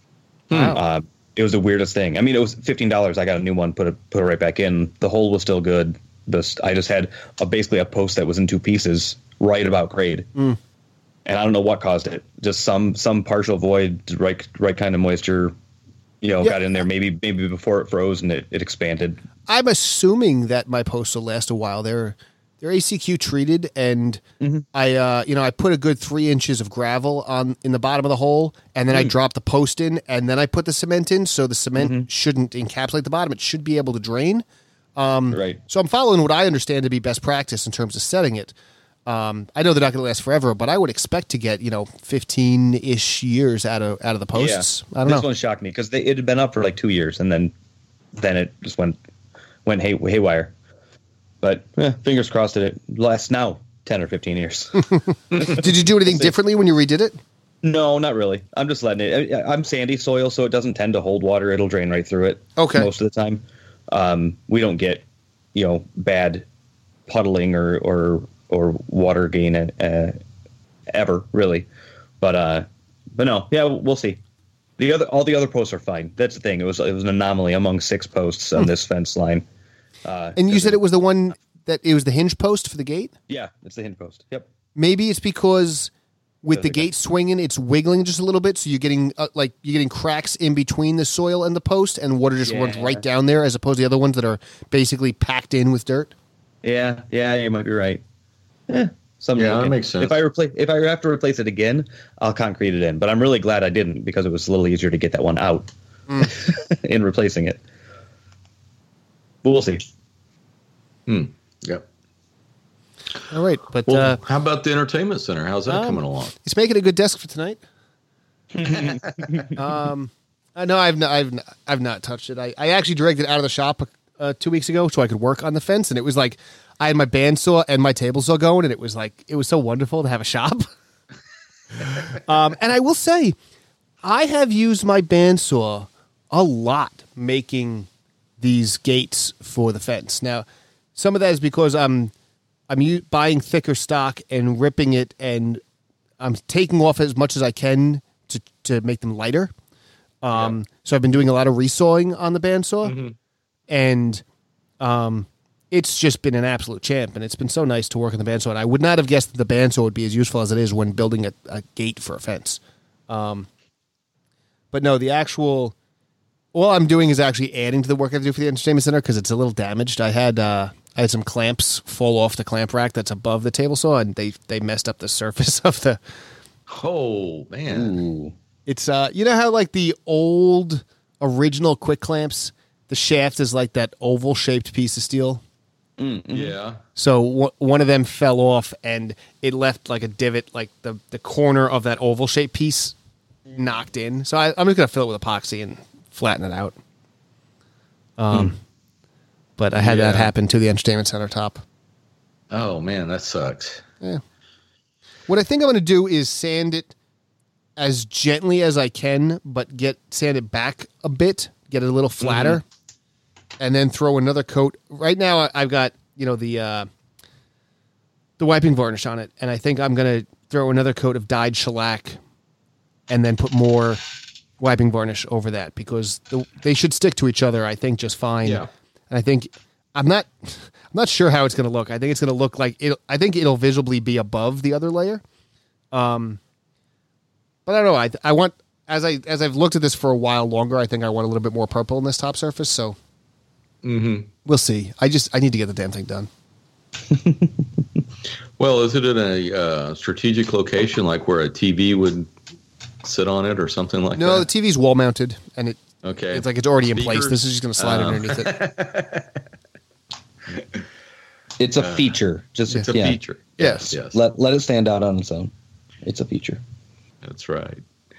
Wow. Uh, it was the weirdest thing. I mean, it was fifteen dollars. I got a new one, put it, put it right back in. The hole was still good. The, I just had a, basically a post that was in two pieces right about grade. Mm. And I don't know what caused it. Just some some partial void, right right kind of moisture. You know, yeah. got in there maybe maybe before it froze and it, it expanded. I'm assuming that my posts will last a while. They're they're A C Q treated, and mm-hmm. I uh, you know I put a good three inches of gravel on in the bottom of the hole, and then mm. I dropped the post in, and then I put the cement in, so the cement mm-hmm. shouldn't encapsulate the bottom. It should be able to drain. Um, right. So I'm following what I understand to be best practice in terms of setting it. Um, I know they're not going to last forever, but I would expect to get, you know, fifteen-ish years out of out of the posts. Yeah. I don't this know. This one shocked me because it had been up for like two years, and then then it just went went hay, haywire. But eh, fingers crossed that it lasts now ten or fifteen years. Did you do anything differently when you redid it? No, not really. I'm just letting it. I, I'm sandy soil, so it doesn't tend to hold water. It'll drain right through it. Okay. Most of the time, um, we don't get, you know, bad puddling or or. or water gain uh, ever really, but uh, but no, yeah, we'll see. The other, all the other posts are fine. That's the thing. It was it was an anomaly among six posts on hmm. this fence line. Uh, and you said it was the one that it was the hinge post for the gate. Yeah, it's the hinge post. Yep. Maybe it's because with the gate swinging, it's wiggling just a little bit, so you're getting uh, like you're getting cracks in between the soil and the post, and water just yeah. runs right down there, as opposed to the other ones that are basically packed in with dirt. Yeah, yeah, you might be right. Eh, yeah, that makes sense. If I replace, if I have to replace it again, I'll concrete it in. But I'm really glad I didn't, because it was a little easier to get that one out mm. in replacing it. But we'll see. Hmm. Yep. All right, but well, uh, how about the entertainment center? How's that um, coming along? He's making a good desk for tonight. um, I know I've not, I've not, I've not touched it. I, I actually dragged it out of the shop uh, two weeks ago so I could work on the fence, and it was like. I had my bandsaw and my table saw going, and it was like it was so wonderful to have a shop. um, and I will say, I have used my bandsaw a lot making these gates for the fence. Now, some of that is because I'm I'm u- buying thicker stock and ripping it, and I'm taking off as much as I can to to make them lighter. Um, yeah. So I've been doing a lot of resawing on the bandsaw, mm-hmm. and um. It's just been an absolute champ, and it's been so nice to work on the bandsaw. And I would not have guessed that the bandsaw would be as useful as it is when building a, a gate for a fence. Um, but no, the actual, all I'm doing is actually adding to the work I do for the entertainment center because it's a little damaged. I had uh, I had some clamps fall off the clamp rack that's above the table saw, and they they messed up the surface of the. Oh man! Ooh. It's uh, you know how like the old original quick clamps, the shaft is like that oval shaped piece of steel. Mm-hmm. Yeah. So w- one of them fell off, and it left like a divot, like the the corner of that oval shaped piece knocked in. So I, I'm just gonna fill it with epoxy and flatten it out. Um, hmm. But I had yeah. that happen to the entertainment center top. Oh man, that sucks. Yeah. What I think I'm gonna do is sand it as gently as I can, but get sand it back a bit, get it a little flatter, mm-hmm. and then throw another coat. Right now, I've got you know the uh, the wiping varnish on it, and I think I'm gonna throw another coat of dyed shellac, and then put more wiping varnish over that because the, they should stick to each other. I think just fine. Yeah. And I think I'm not I'm not sure how it's gonna look. I think it's gonna look like it. I think it'll visibly be above the other layer. Um. But I don't know. I I want as I as I've looked at this for a while longer. I think I want a little bit more purple in this top surface. So mm-hmm. we'll see. I just I need to get the damn thing done. Well, is it in a uh, strategic location, like where a T V would sit on it, or something like no, that? No, the T V's wall mounted, and it okay. It's like it's already Speakers? in place. This is just going to slide uh. underneath it. It's a feature. Just it's a yeah. feature. Yes. Yes. Let let it stand out on its own. It's a feature. That's right.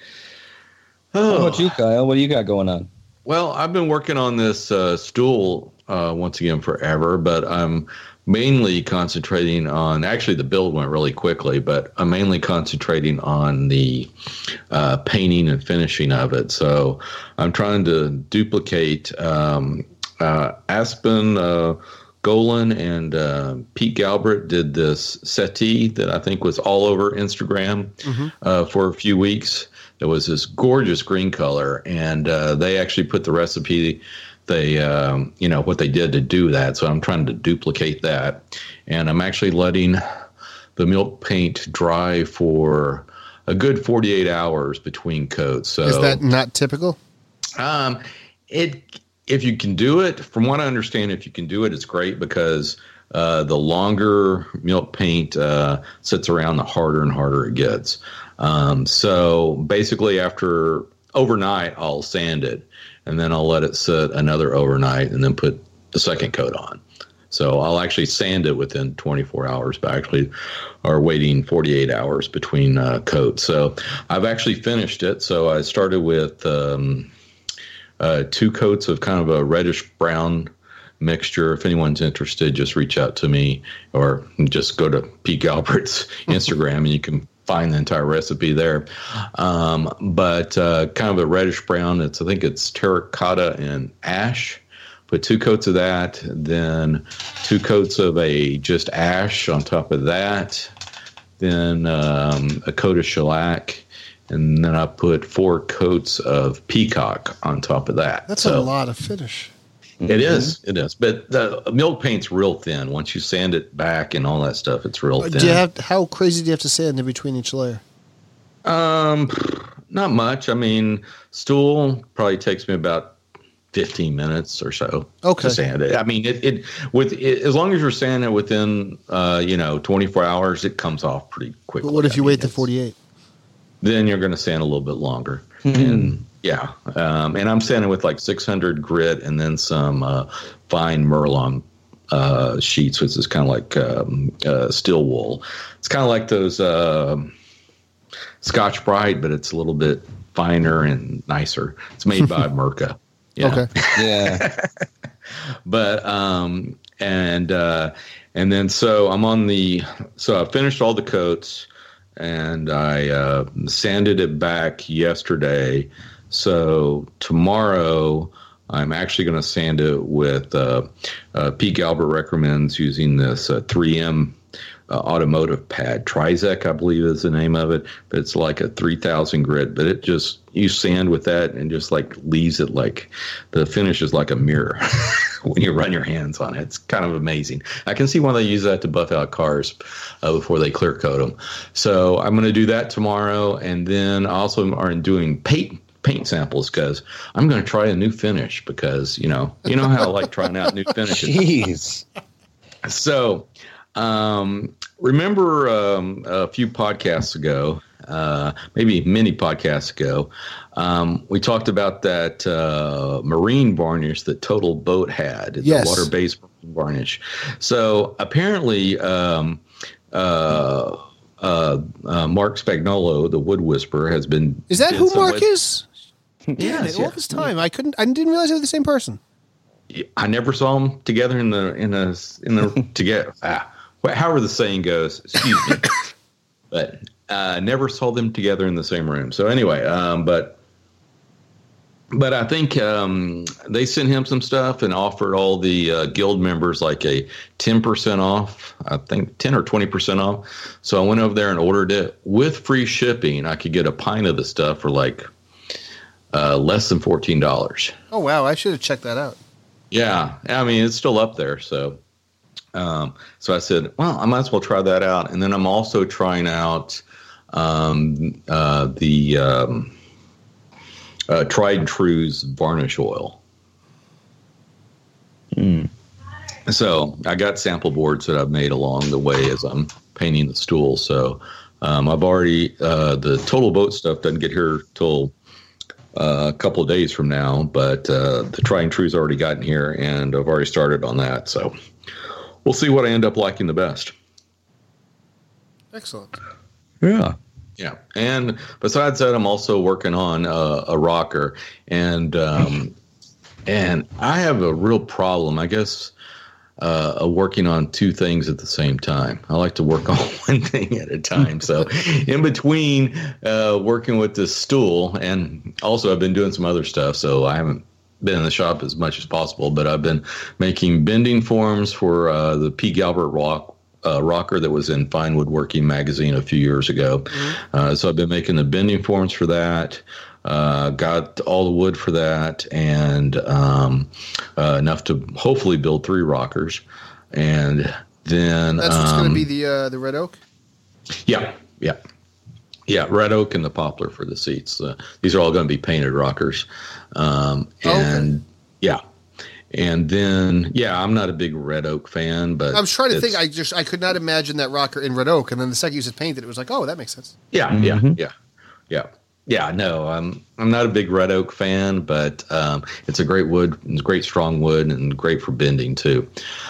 Oh. How about you, Kyle? What do you got going on? Well, I've been working on this uh, stool uh, once again forever, but I'm mainly concentrating on. Actually, the build went really quickly, but I'm mainly concentrating on the uh, painting and finishing of it. So I'm trying to duplicate um, uh, Aspen. Uh, Golan and uh, Pete Galbraith did this settee that I think was all over Instagram mm-hmm. uh, for a few weeks. It was this gorgeous green color, and uh, they actually put the recipe, they um, you know what they did to do that. So I'm trying to duplicate that, and I'm actually letting the milk paint dry for a good forty-eight hours between coats. So is that not typical? Um, it. If you can do it, from what I understand, if you can do it, it's great because uh, the longer milk paint uh, sits around, the harder and harder it gets. Um, so basically, after overnight, I'll sand it, and then I'll let it sit another overnight, and then put the second coat on. So I'll actually sand it within twenty-four hours, but actually are waiting forty-eight hours between uh, coats. So I've actually finished it. So I started with Um, Uh, two coats of kind of a reddish brown mixture. If anyone's interested, just reach out to me or just go to Pete Galbraith's Instagram and you can find the entire recipe there. Um, but uh, kind of a reddish brown. It's I think it's terracotta and ash. Put two coats of that, then two coats of a just ash on top of that, then um, a coat of shellac. And then I put four coats of peacock on top of that. That's so, a lot of finish. It mm-hmm. is. It is. But the milk paint's real thin. Once you sand it back and all that stuff, it's real thin. Do you have, how crazy do you have to sand in between each layer? Um, not much. I mean, stool probably takes me about fifteen minutes or so okay. to sand it. I mean, it, it with it, as long as you're sanding it within, uh, you know, twenty-four hours, it comes off pretty quickly. But what if you I wait mean, to forty-eight? Then you're going to sand a little bit longer. Mm-hmm. And yeah. Um, and I'm sanding with like six hundred grit and then some uh, fine Merlon uh, sheets, which is kind of like um, uh, steel wool. It's kind of like those uh, Scotch Brite, but it's a little bit finer and nicer. It's made by Merca. Yeah. Okay. Yeah. But, um, and, uh, and then so I'm on the, so I finished all the coats. And I uh, sanded it back yesterday. So tomorrow, I'm actually going to sand it with uh, uh, Pete Galbraith recommends using this uh, three M uh, automotive pad. Trizec, I believe, is the name of it. But it's like a three thousand grit. But it just, you sand with that and just like leaves it like, the finish is like a mirror when you run your hands on it. It's kind of amazing. I can see why they use that to buff out cars uh, before they clear coat them. So I'm going to do that tomorrow. And then I also are doing paint paint samples because I'm going to try a new finish because, you know, you know how I like trying out new finishes. Jeez. So um, remember um, a few podcasts ago, uh, maybe many podcasts ago, um, we talked about that uh, marine varnish that Total Boat had, yes. the water-based varnish. So apparently um, uh, uh, uh, Mark Spagnolo, the Wood Whisperer, has been... Is that who Mark with, is? Yes, all yeah. this time I couldn't. I didn't realize they were the same person. I never saw them together in the in a in the together. Ah, however the saying goes. Excuse me, but uh, never saw them together in the same room. So anyway, um, but but I think um, they sent him some stuff and offered all the uh, guild members like a ten percent off. I think ten or twenty percent off. So I went over there and ordered it with free shipping. I could get a pint of the stuff for like. Uh, less than fourteen dollars. Oh, wow. I should have checked that out. Yeah. I mean, it's still up there. So um, so I said, well, I might as well try that out. And then I'm also trying out um, uh, the um, uh, Tried and True's varnish oil. Mm. So I got sample boards that I've made along the way as I'm painting the stool. So um, I've already, uh, the Total Boat stuff doesn't get here till Uh, a couple of days from now, but uh, the Tried and True's already gotten here, and I've already started on that. So we'll see what I end up liking the best. Excellent. Yeah. Yeah. And besides that, I'm also working on uh, a rocker, and um, and I have a real problem, I guess, uh, of working on two things at the same time. I like to work on one thing at a time. So in between uh, working with this stool, and also I've been doing some other stuff, so I haven't been in the shop as much as possible, but I've been making bending forms for uh, the P. Galbert rock, uh, rocker that was in Fine Woodworking magazine a few years ago. Mm-hmm. Uh, so I've been making the bending forms for that. Uh, got all the wood for that, and um, uh, enough to hopefully build three rockers. And then that's what's um, going to be the uh, the red oak. Yeah, yeah, yeah. Red oak and the poplar for the seats. Uh, these are all going to be painted rockers. Um, and okay. yeah, and then yeah, I'm not a big red oak fan, but I was trying to think. I just I could not imagine that rocker in red oak, and then the second you said painted, it was like, oh, that makes sense. Yeah, mm-hmm. yeah, yeah, yeah. Yeah, no, I'm I'm not a big red oak fan, but um, it's a great wood, it's great strong wood, and great for bending too.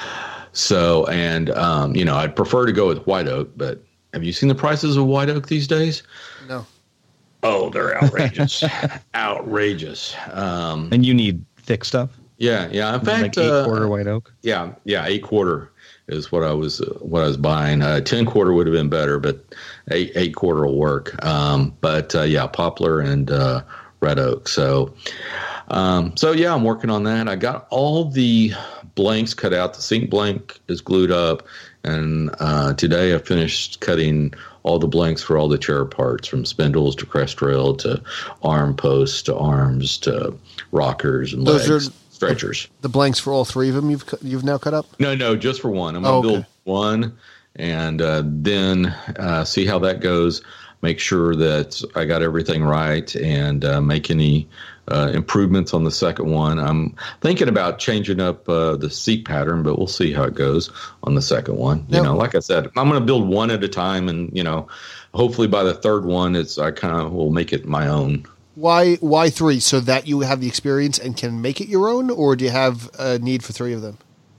So, and um, you know, I'd prefer to go with white oak, but have you seen the prices of white oak these days? No. Oh, they're outrageous, outrageous. Um, and you need thick stuff. Yeah, yeah. In fact, like eight uh, quarter white oak. Yeah, yeah, eight quarter is what I was uh, what I was buying. Uh, ten quarter would have been better, but eight eight quarter will work. Um, but uh, yeah, poplar and uh, red oak. So, um, so yeah, I'm working on that. I got all the blanks cut out. The sink blank is glued up, and uh, today I finished cutting all the blanks for all the chair parts, from spindles to crest rail to arm posts to arms to rockers and Those legs. Are- Stretchers. The blanks for all three of them you've you've now cut up? No, no, just for one. I'm going to oh, okay. build one and uh, then uh, see how that goes. Make sure that I got everything right and uh, make any uh, improvements on the second one. I'm thinking about changing up uh, the seat pattern, but we'll see how it goes on the second one. You now, know, like I said, I'm going to build one at a time, and you know, hopefully by the third one, it's I kind of will make it my own. Why why three? So that you have the experience and can make it your own, or do you have a need for three of them?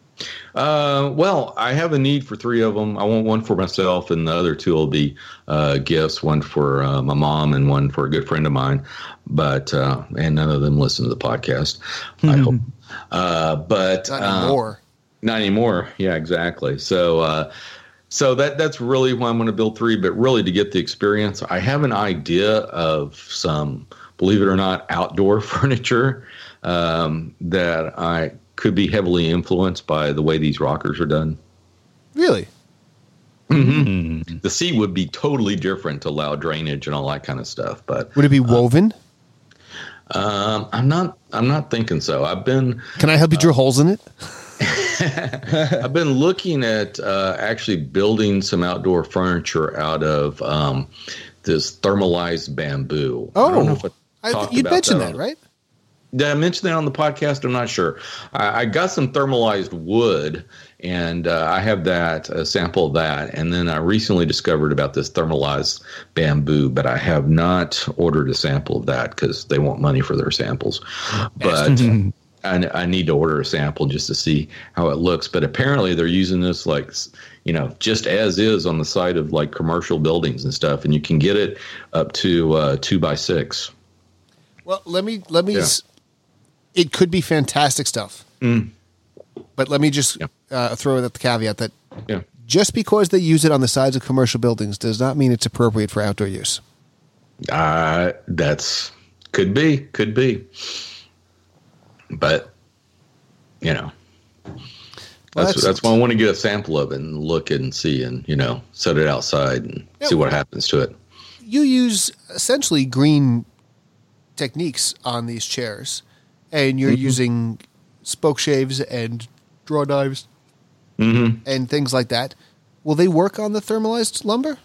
Uh, well, I have a need for three of them. I want one for myself, and the other two will be uh, gifts. One for uh, my mom, and one for a good friend of mine. But uh, and none of them listen to the podcast. Mm-hmm. I hope. Uh, but not anymore. Uh, not anymore. Yeah, exactly. So. Uh, So that that's really why I'm going to build three, but really to get the experience. I have an idea of some, believe it or not, outdoor furniture um, that I could be heavily influenced by the way these rockers are done. Really? Mm-hmm. The seat would be totally different to allow drainage and all that kind of stuff. But would it be woven? Uh, um, I'm not. I'm not thinking so. I've been. Can I help you drill uh, holes in it? I've been looking at uh, actually building some outdoor furniture out of um, this thermalized bamboo. Oh, I don't know if I I, you mentioned that, that right? Did I mention that on the podcast? I'm not sure. I, I got some thermalized wood, and uh, I have that a sample of that. And then I recently discovered about this thermalized bamboo, but I have not ordered a sample of that because they want money for their samples. But I, I need to order a sample just to see how it looks. But apparently they're using this like, you know, just as is on the side of like commercial buildings and stuff, and you can get it up to uh, two by six. Well, let me let me. Yeah. It could be fantastic stuff, mm. but let me just yeah. uh, throw out the caveat that yeah. just because they use it on the sides of commercial buildings does not mean it's appropriate for outdoor use. Uh, that's could be, could be, but you know, well, that's that's, that's why I want to get a sample of it and look and see, and you know, set it outside and yeah, see what happens to it. You use essentially green techniques on these chairs. And you're mm-hmm. using spoke shaves and draw knives mm-hmm. and things like that. Will they work on the thermalized lumber?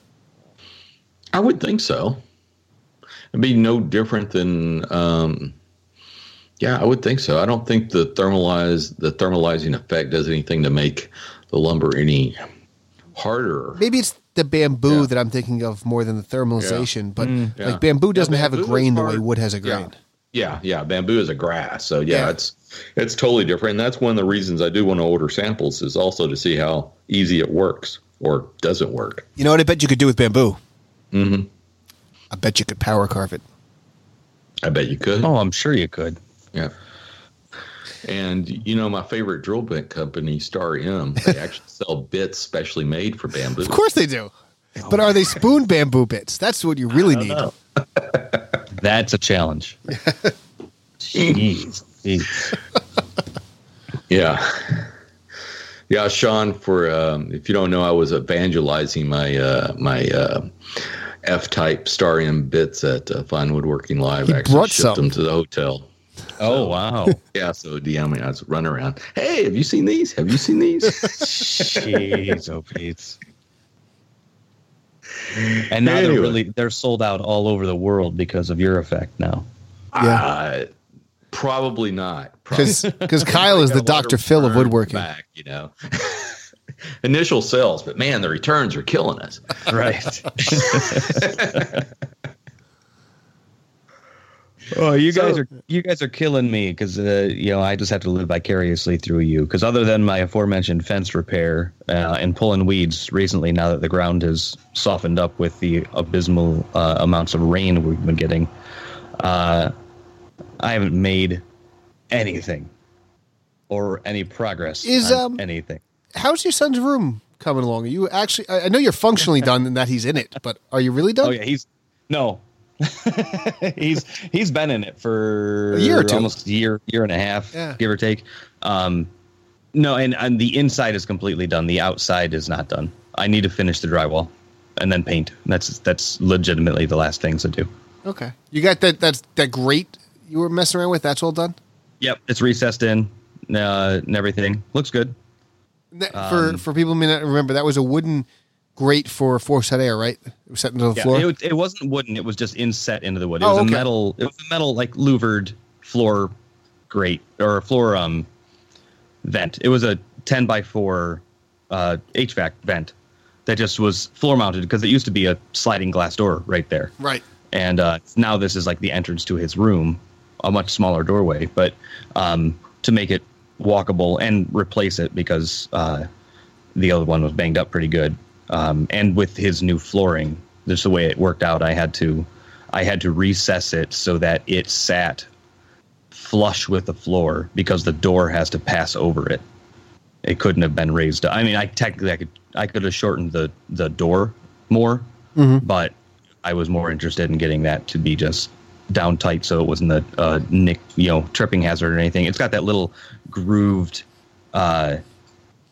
I would think so. It'd be no different than, um, yeah, I would think so. I don't think the thermalized, the thermalizing effect does anything to make the lumber any harder. Maybe it's the bamboo yeah. that I'm thinking of more than the thermalization, yeah. but mm, yeah. like bamboo doesn't yeah, bamboo have a grain the way wood has a grain. Yeah. Yeah, yeah, bamboo is a grass, so yeah, yeah, it's it's totally different. And that's one of the reasons I do want to order samples is also to see how easy it works or doesn't work. You know what I bet you could do with bamboo? Mm-hmm. I bet you could power carve it. I bet you could. Oh, I'm sure you could. Yeah. And you know, my favorite drill bit company, Star M, they actually sell bits specially made for bamboo. Of course they do. But are they spoon bamboo bits? That's what you really need. That's a challenge. Jeez. Jeez. Yeah. Yeah, Sean, for um, if you don't know, I was evangelizing my uh, my uh, F-type Star M bits at uh, Fine Woodworking Live. He I actually brought shipped some. them to the hotel. Oh, wow. Yeah, so DMing, I was running around. Hey, have you seen these? Have you seen these? Jeez, oh, Pete. And now anyway. they're really they're sold out all over the world because of your effect now. Yeah, uh, probably not. Because Kyle is the Doctor Phil of woodworking. Back, you know, initial sales, but man, the returns are killing us. Right. Oh, you guys so, are you guys are killing me because uh, you know I just have to live vicariously through you. Because other than my aforementioned fence repair uh, and pulling weeds recently, now that the ground has softened up with the abysmal uh, amounts of rain we've been getting, uh, I haven't made anything or any progress Is, on um, anything. How's your son's room coming along? Are you actually? I know you're functionally done and that he's in it, but are you really done? Oh yeah, he's no. he's he's been in it for a year or two, almost a year, year and a half, yeah. give or take. Um, no, and, and the inside is completely done. The outside is not done. I need to finish the drywall and then paint. That's that's legitimately the last things to do. Okay, you got that that's that grate you were messing around with. That's all done. Yep, it's recessed in uh, and everything. Looks good. That, for um, for people who may not remember, that was a wooden grate for forced hot air, right? It was set into the yeah, floor. It, it wasn't wooden. It was just inset into the wood. It oh, was okay. a metal. It was a metal like louvered floor grate or a floor um vent. It was a ten by four uh, H V A C vent that just was floor mounted because it used to be a sliding glass door right there. Right. And uh, now this is like the entrance to his room, a much smaller doorway, but um, to make it walkable and replace it because uh, the other one was banged up pretty good. Um, and with his new flooring, just the way it worked out, I had to, I had to recess it so that it sat flush with the floor because the door has to pass over it. It couldn't have been raised. I mean, I technically I could, I could have shortened the, the door more, mm-hmm. but I was more interested in getting that to be just down tight so it wasn't a, a nick, you know, tripping hazard or anything. It's got that little grooved, uh,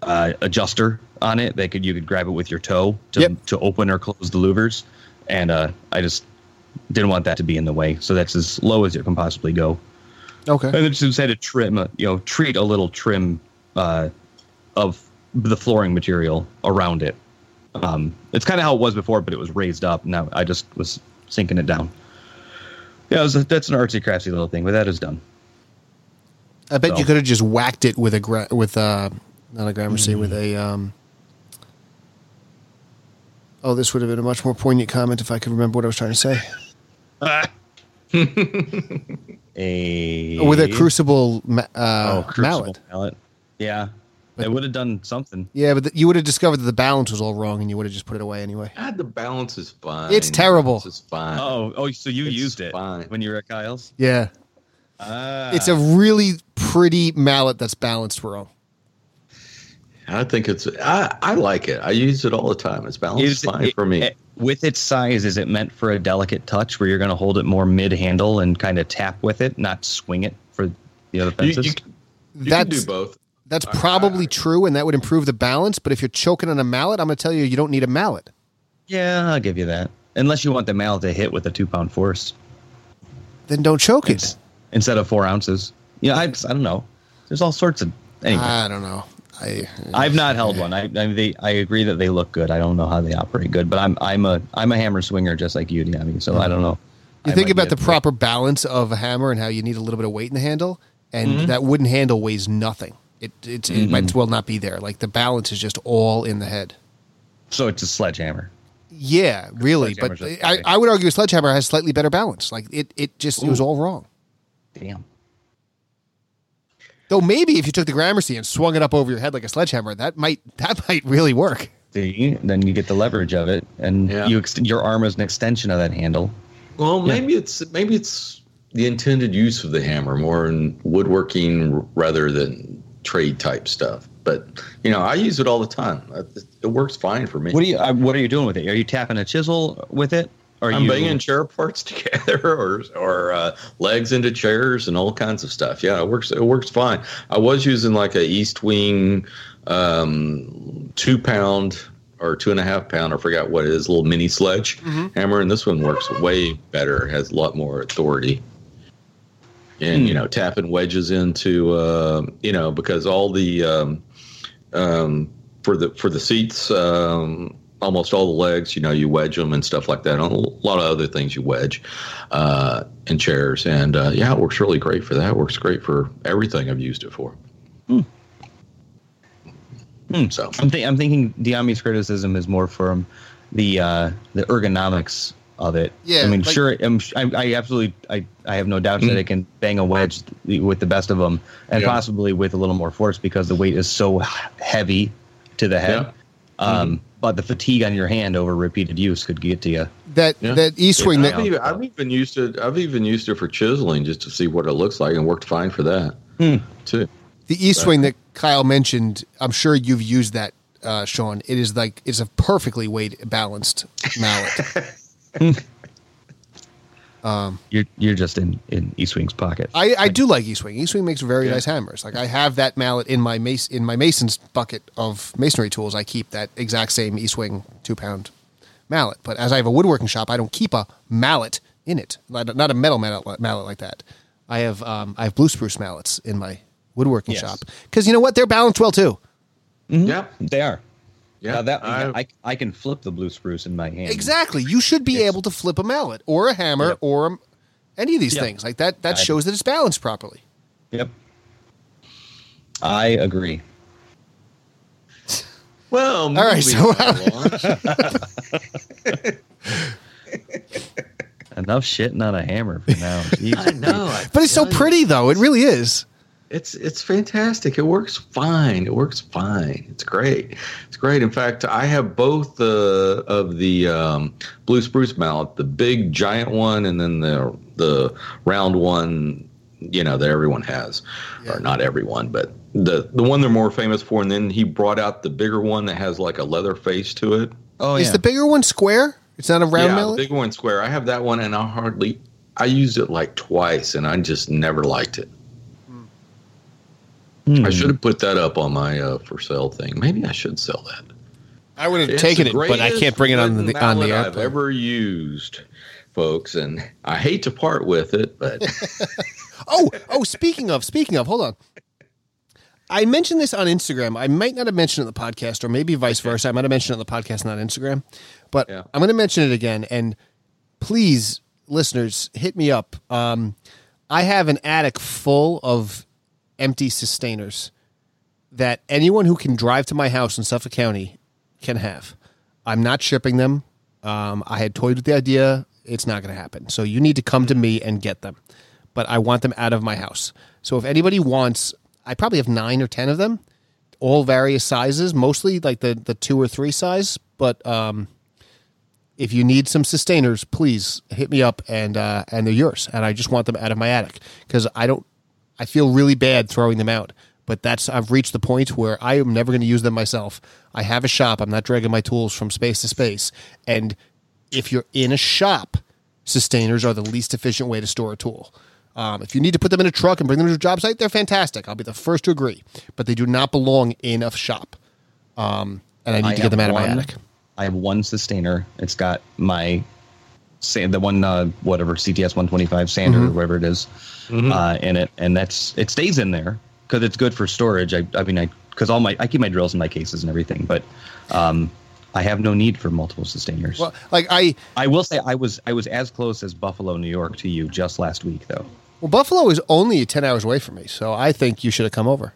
uh, adjuster on it. They could you could grab it with your toe to Yep. to open or close the louvers, and uh, I just didn't want that to be in the way. So that's as low as it can possibly go. Okay. And then just had to trim, uh, you know, treat a little trim uh, of the flooring material around it. Um, it's kind of how it was before, but it was raised up. Now I just was sinking it down. Yeah, it was a, that's an artsy craftsy little thing, but that is done. I bet So. you could have just whacked it with a gra- with uh not a Gramercy, with a um. Oh, this would have been a much more poignant comment if I could remember what I was trying to say. A With a crucible, ma- uh, oh, crucible mallet. mallet. Yeah, it would have done something. Yeah, but th- you would have discovered that the balance was all wrong, and you would have just put it away anyway. God, the balance is fine. It's terrible. The balance is fine. Oh, oh, so you It's used it fine. when you were at Kyle's? Yeah, Ah. it's a really pretty mallet that's balanced wrong. I think it's. I, I like it. I use it all the time. It's balanced Is fine it- for me. it- with its size, is it meant for a delicate touch where you're going to hold it more mid-handle and kind of tap with it, not swing it for the other you, fences? you, can- you can That's do both. that's I- probably I- true, and that would improve the balance. But if you're choking on a mallet, I'm going to tell you, you don't need a mallet. Yeah, I'll give you that. Unless you want the mallet to hit with a two-pound force Then don't choke it. It's- instead of four ounces. Yeah, I, I don't know. There's all sorts of... Anyway, I don't know. I I've not held one. I I, mean, they, I agree that they look good. I don't know how they operate good, but I'm I'm a I'm a hammer swinger just like you, Deami. So I don't know. You I think might about be the able to- proper balance of a hammer and how you need a little bit of weight in the handle, and Mm-hmm. that wooden handle weighs nothing. It it, it might as well not be there. Like the balance is just all in the head. So it's a sledgehammer. Yeah, really. But Sledgehammer's just I, big. I would argue a sledgehammer has slightly better balance. Like it it just it was all wrong. Damn. Though maybe if you took the Gramercy and swung it up over your head like a sledgehammer, that might that might really work. See, then you get the leverage of it, and Yeah. you ext- your arm is an extension of that handle. Well, maybe it's maybe it's the intended use of the hammer more in woodworking r- rather than trade type stuff. But you know, I use it all the time. It, it works fine for me. What do you? Uh, what are you doing with it? Are you tapping a chisel with it? Or are I'm you banging chair parts together, or or uh, legs into chairs, and all kinds of stuff. Yeah, it works. It works fine. I was using like a East Wing um, two pound or two and a half pound. I forgot what it is. Little mini sledge hammer, and this one works way better. It has a lot more authority. And you know, tapping wedges into uh, you know, because all the um, um, for the for the seats. Um, Almost all the legs, you know, you wedge them and stuff like that. A lot of other things you wedge uh, in chairs. And, uh, yeah, it works really great for that. It works great for everything I've used it for. Hmm. Hmm. So, I'm, th- I'm thinking Deami's criticism is more from the uh, the ergonomics of it. Yeah, I mean, like- sure, I'm, I, I absolutely, I, I have no doubt that it can bang a wedge with the best of them, and Yeah. possibly with a little more force because the weight is so h- heavy to the head. Yeah. Um, But the fatigue on your hand over repeated use could get to you. That yeah. that E swing And that I've, even, I've even used it. I've even used it for chiseling just to see what it looks like, and worked fine for that too. the E swing that Kyle mentioned. I'm sure you've used that, uh, Sean. It is like it's a perfectly weight balanced mallet. You're you're just in in E-Swing's pocket. I, I do like E-Swing. E-Swing makes very nice hammers. Like I have that mallet in my mace in my mason's bucket of masonry tools. I keep that exact same E-Swing two pound mallet. But as I have a woodworking shop, I don't keep a mallet in it. Not not a metal mallet, mallet like that. I have um, I have blue spruce mallets in my woodworking Yes. shop because you know what? They're balanced well too. Yeah, They are. yeah. Now that I- I, I can flip the blue spruce in my hand. Exactly. You should be able to flip a mallet or a hammer Yep. or a, any of these Yep. things like that. That I- shows that it's balanced properly. Yep. I agree. well, All right, so- moving Enough shitting on a hammer for now. Jeez. I know, I But it's so tell you. pretty though. It really is. It's it's fantastic. It works fine. It works fine. It's great. It's great. In fact, I have both uh, of the um, blue spruce mallet, the big giant one, and then the the round one. You know that everyone has, or not everyone, but the the one they're more famous for. And then he brought out the bigger one that has like a leather face to it. Oh Is yeah. the bigger one square? It's not a round yeah, mallet? the big one square. I have that one, and I hardly. I used it like twice, and I just never liked it. I should have put that up on my uh, for sale thing. Maybe I should sell that. I would have It's taken the it, but I can't bring it on the wooden on the mallet I've airplane. ever used, folks, and I hate to part with it, but Oh, oh, speaking of, speaking of, hold on. I mentioned this on Instagram. I might not have mentioned it on the podcast, or maybe vice versa. I might have mentioned it on the podcast, not Instagram. But Yeah. I'm going to mention it again. And please, listeners, hit me up. Um, I have an attic full of empty sustainers that anyone who can drive to my house in Suffolk County can have. I'm not shipping them. Um, I had toyed with the idea. It's not going to happen. So you need to come to me and get them. But I want them out of my house. So if anybody wants, I probably have nine or ten of them, all various sizes, mostly like the, the two or three size. But um, if you need some sustainers, please hit me up, and uh, and they're yours. And I just want them out of my attic because I don't. I feel really bad throwing them out. But that's I've reached the point where I am never going to use them myself. I have a shop. I'm not dragging my tools from space to space. And if you're in a shop, sustainers are the least efficient way to store a tool. Um, if you need to put them in a truck and bring them to a job site, they're fantastic. I'll be the first to agree. But they do not belong in a shop. Um, and I need I to get them out one, of my attic. I have one sustainer. It's got my sand, the one uh, whatever C T S one twenty-five sander Mm-hmm. or whatever it is, uh, in it, and that's it stays in there because it's good for storage. I, I mean, I because all my I keep my drills in my cases and everything, but um, I have no need for multiple sustainers. Well, like I, I will say I was I was as close as Buffalo, New York, to you just last week, though. well, Buffalo is only ten hours away from me, so I think you should have come over.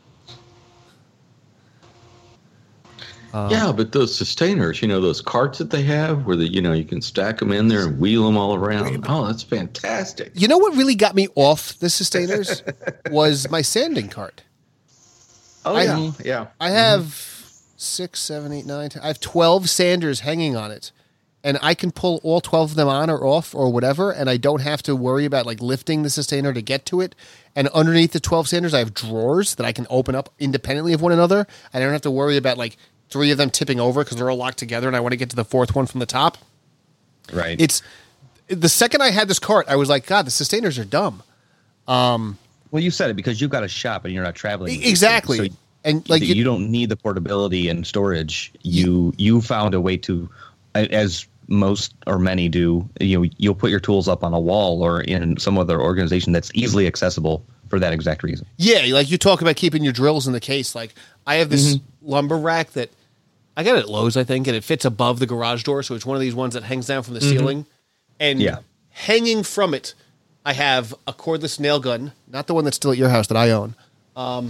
yeah, but those sustainers, you know, those carts that they have where the, you know, you can stack them in there and wheel them all around. Oh, that's fantastic. You know what really got me off the sustainers was my sanding cart. Oh, I- yeah. Yeah. I have six, seven, eight, nine, ten. I have twelve sanders hanging on it, and I can pull all twelve of them on or off or whatever, and I don't have to worry about like lifting the sustainer to get to it. And underneath the twelve sanders, I have drawers that I can open up independently of one another. I don't have to worry about like three of them tipping over because they're all locked together, and I want to get to the fourth one from the top. Right. It's the second I had this cart, I was like, God, the sustainers are dumb. Well, you said it because you've got a shop and you're not traveling. E- exactly. So And like you, you, don't need the portability and storage. You you found a way to, as most or many do. You know, you'll put your tools up on a wall or in some other organization that's easily accessible for that exact reason. yeah, like you talk about keeping your drills in the case. Like I have this lumber rack that I got it at Lowe's, I think, and it fits above the garage door. So it's one of these ones that hangs down from the ceiling. And Yeah. hanging from it, I have a cordless nail gun, not the one that's still at your house that I own. Um,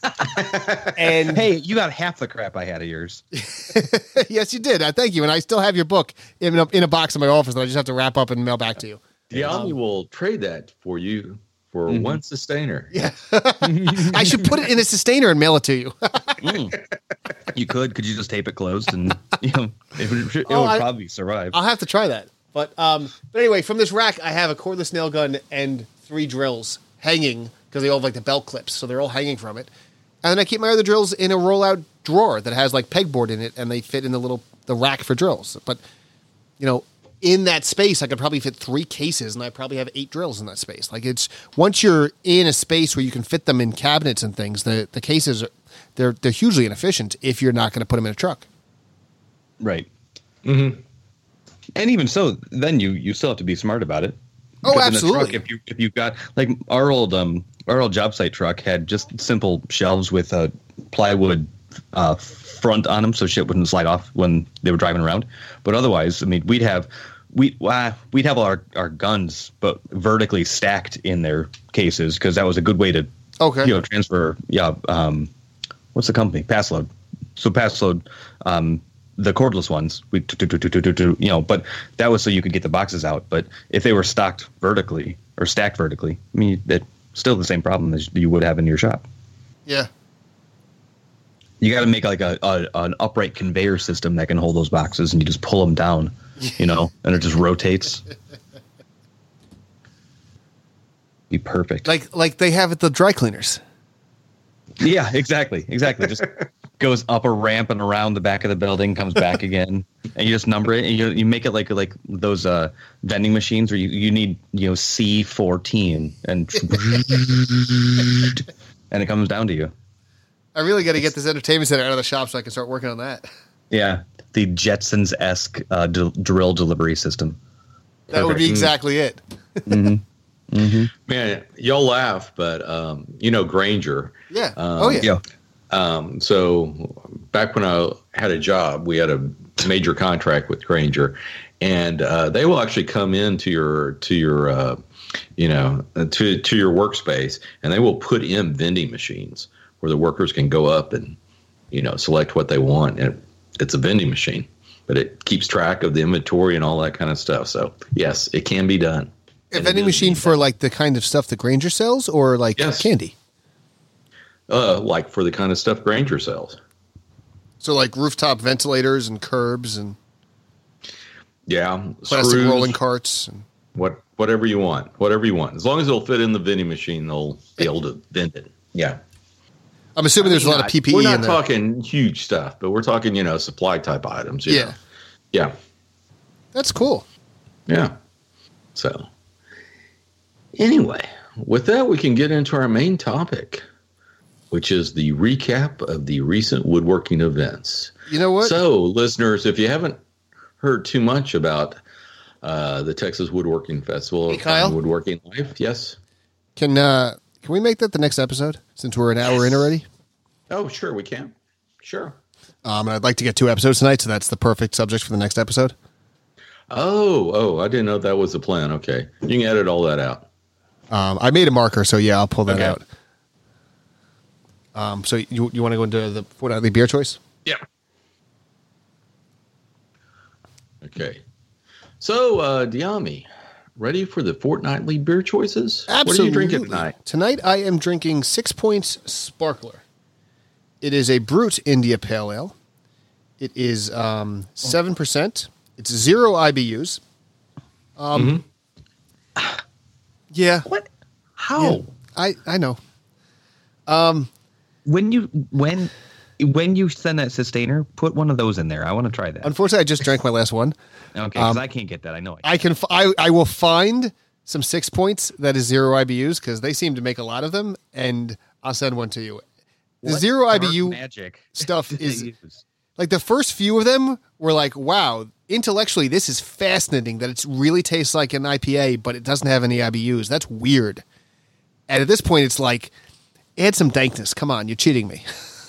and Hey, you got half the crap I had of yours. yes, you did. I thank you. And I still have your book in a, in a box in my office that I just have to wrap up and mail back to you. Diami will trade that for you for one sustainer. Yeah. I should put it in a sustainer and mail it to you. Mm. You could. Could you just tape it closed and you know it would, it Oh, would I- probably survive. I'll have to try that. But um, but anyway, from this rack, I have a cordless nail gun and three drills hanging because they all have like the belt clips, so they're all hanging from it. And then I keep my other drills in a rollout drawer that has like pegboard in it, and they fit in the little the rack for drills. But you know, in that space, I could probably fit three cases, and I probably have eight drills in that space. Like it's once you're in a space where you can fit them in cabinets and things, the the cases are they're they're hugely inefficient if you're not going to put them in a truck. Right. Mm-hmm. And even so, then you you still have to be smart about it. Oh, Because in a absolutely. truck, if you if you've got like our old um our old job site truck had just simple shelves with a plywood uh, front on them, so shit wouldn't slide off when they were driving around. But otherwise, I mean, we'd have we uh, we'd have our our guns, but vertically stacked in their cases because that was a good way to Okay. you know transfer. Yeah. Um, what's the company? Passload. So Passload. Um, the cordless ones, we you know, but that was so you could get the boxes out. But if they were stocked vertically or stacked vertically, I mean, it's still the same problem as you would have in your shop. Yeah. You got to make like a, a an upright conveyor system that can hold those boxes, and you just pull them down, you know, and it just rotates. Be perfect. Like like they have at the dry cleaners. Yeah, exactly, exactly. Just goes up a ramp and around the back of the building, comes back again, and you just number it, and you you make it like like those uh, vending machines where you, you need you know C fourteen and and it comes down to you. I really got to get this entertainment center out of the shop so I can start working on that. Yeah, the Jetsons-esque uh, d- drill delivery system. That Perfect. Would be exactly it. Mm-hmm. Mm-hmm. Man, y'all laugh, but um, you know Grainger. Yeah. Um, oh yeah. Yeah. Um, so back when I had a job, we had a major contract with Grainger, and uh, they will actually come into your to your uh, you know to to your workspace, and they will put in vending machines where the workers can go up and you know select what they want, and it's a vending machine, but it keeps track of the inventory and all that kind of stuff. So yes, it can be done. A vending machine for like the kind of stuff that Grainger sells, or like yes. candy? Uh, like for the kind of stuff Grainger sells. So like rooftop ventilators and curbs and yeah, plastic screws, rolling carts and what whatever you want, whatever you want. As long as it'll fit in the vending machine, they'll be able to vend it. Yeah. I'm assuming there's a lot of P P E. We're not in talking huge stuff, but we're talking you know supply type items. You yeah. know? Yeah. That's cool. Yeah. So. Anyway, with that, we can get into our main topic, which is the recap of the recent woodworking events. You know what? So, listeners, if you haven't heard too much about uh, the Texas Woodworking Festival, hey, Kyle? Woodworking Life, yes? Can uh, can we make that the next episode since we're an hour in already? Oh, sure, we can. Sure. Um, and I'd like to get two episodes tonight, so that's the perfect subject for the next episode. Oh, oh, I didn't know that was the plan. Okay. You can edit all that out. Um, I made a marker, so yeah, I'll pull that okay. out. Um, so you you want to go into the fortnightly beer choice? Yeah. Okay. So, uh, Diami, ready for the fortnightly beer choices? Absolutely. What are you drinking tonight? Tonight I am drinking Six Points Sparkler. It is a Brut India Pale Ale. It is um, seven percent. It's zero I B Us. Um, mm-hmm. Yeah. What? How? Yeah, I, I know. Um, when you when when you send that sustainer, put one of those in there. I want to try that. Unfortunately, I just drank my last one. Okay, because um, I can't get that. I know. I, I can. F- I I will find some Six Points that is zero I B Us because they seem to make a lot of them, and I'll send one to you. The what zero I B U magic stuff is like the first few of them were like, wow, intellectually this is fascinating that it really tastes like an I P A, but it doesn't have any I B Us. That's weird. And at this point, it's like, add some dankness. Come on, you're cheating me.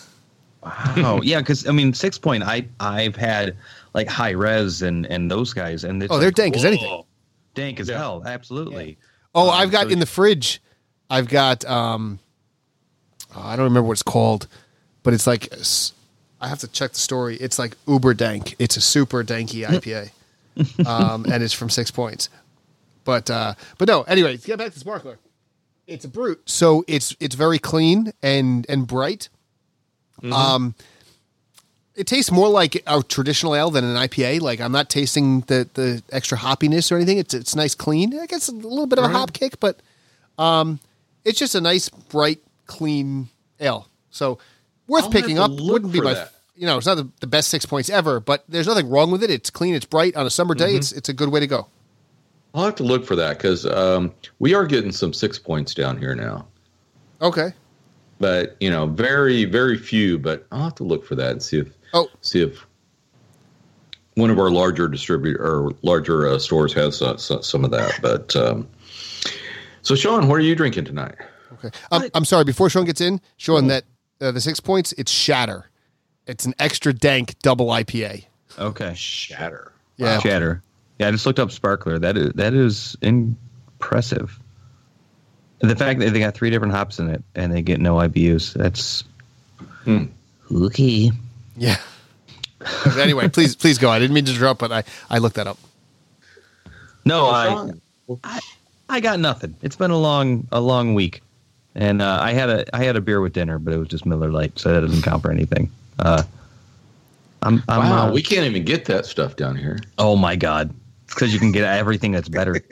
Wow. Yeah, because I mean, Six Point, I I've had like High Res and and those guys, and it's oh, they're like, dank as anything. Dank as yeah. hell, absolutely. Yeah. Oh, um, I've got so in the fridge. I've got um, oh, I don't remember what it's called, but it's like I have to check the story. It's like uber dank. It's a super danky I P A, um, and it's from Six Points. But uh, but no. Anyway, to get back to Sparkler. It's a Brut, so it's it's very clean and and bright. Mm-hmm. Um, it tastes more like a traditional ale than an I P A. Like I'm not tasting the, the extra hoppiness or anything. It's it's nice, clean. I guess a little bit of a hop kick, but um, it's just a nice, bright, clean ale. So worth I'll picking up. Wouldn't be my that. you know it's not the, the best Six Points ever, but there's nothing wrong with it. It's clean. It's bright on a summer day. Mm-hmm. It's it's a good way to go. I'll have to look for that because um, we are getting some Six Points down here now. Okay. But, you know, very, very few. But I'll have to look for that and see if oh. see if one of our larger distributor or larger uh, stores has uh, some of that. But um, so, Sean, what are you drinking tonight? Okay. Um, I'm sorry. Before Sean gets in, Sean, that uh, the Six Points, it's Shatter. It's an extra dank double I P A. Okay. Shatter. Yeah. Wow. Shatter. Yeah, I just looked up Sparkler. That is that is impressive. The fact that they got three different hops in it and they get no I B Us, that's hmm. okay. Yeah. Anyway, please please go. I didn't mean to interrupt, but I, I looked that up. No, I, I I got nothing. It's been a long a long week, and uh, I had a I had a beer with dinner, but it was just Miller Lite, so that doesn't count for anything. Uh, I'm, I'm wow, uh, we can't even get that stuff down here. Oh my God. Because you can get everything that's better.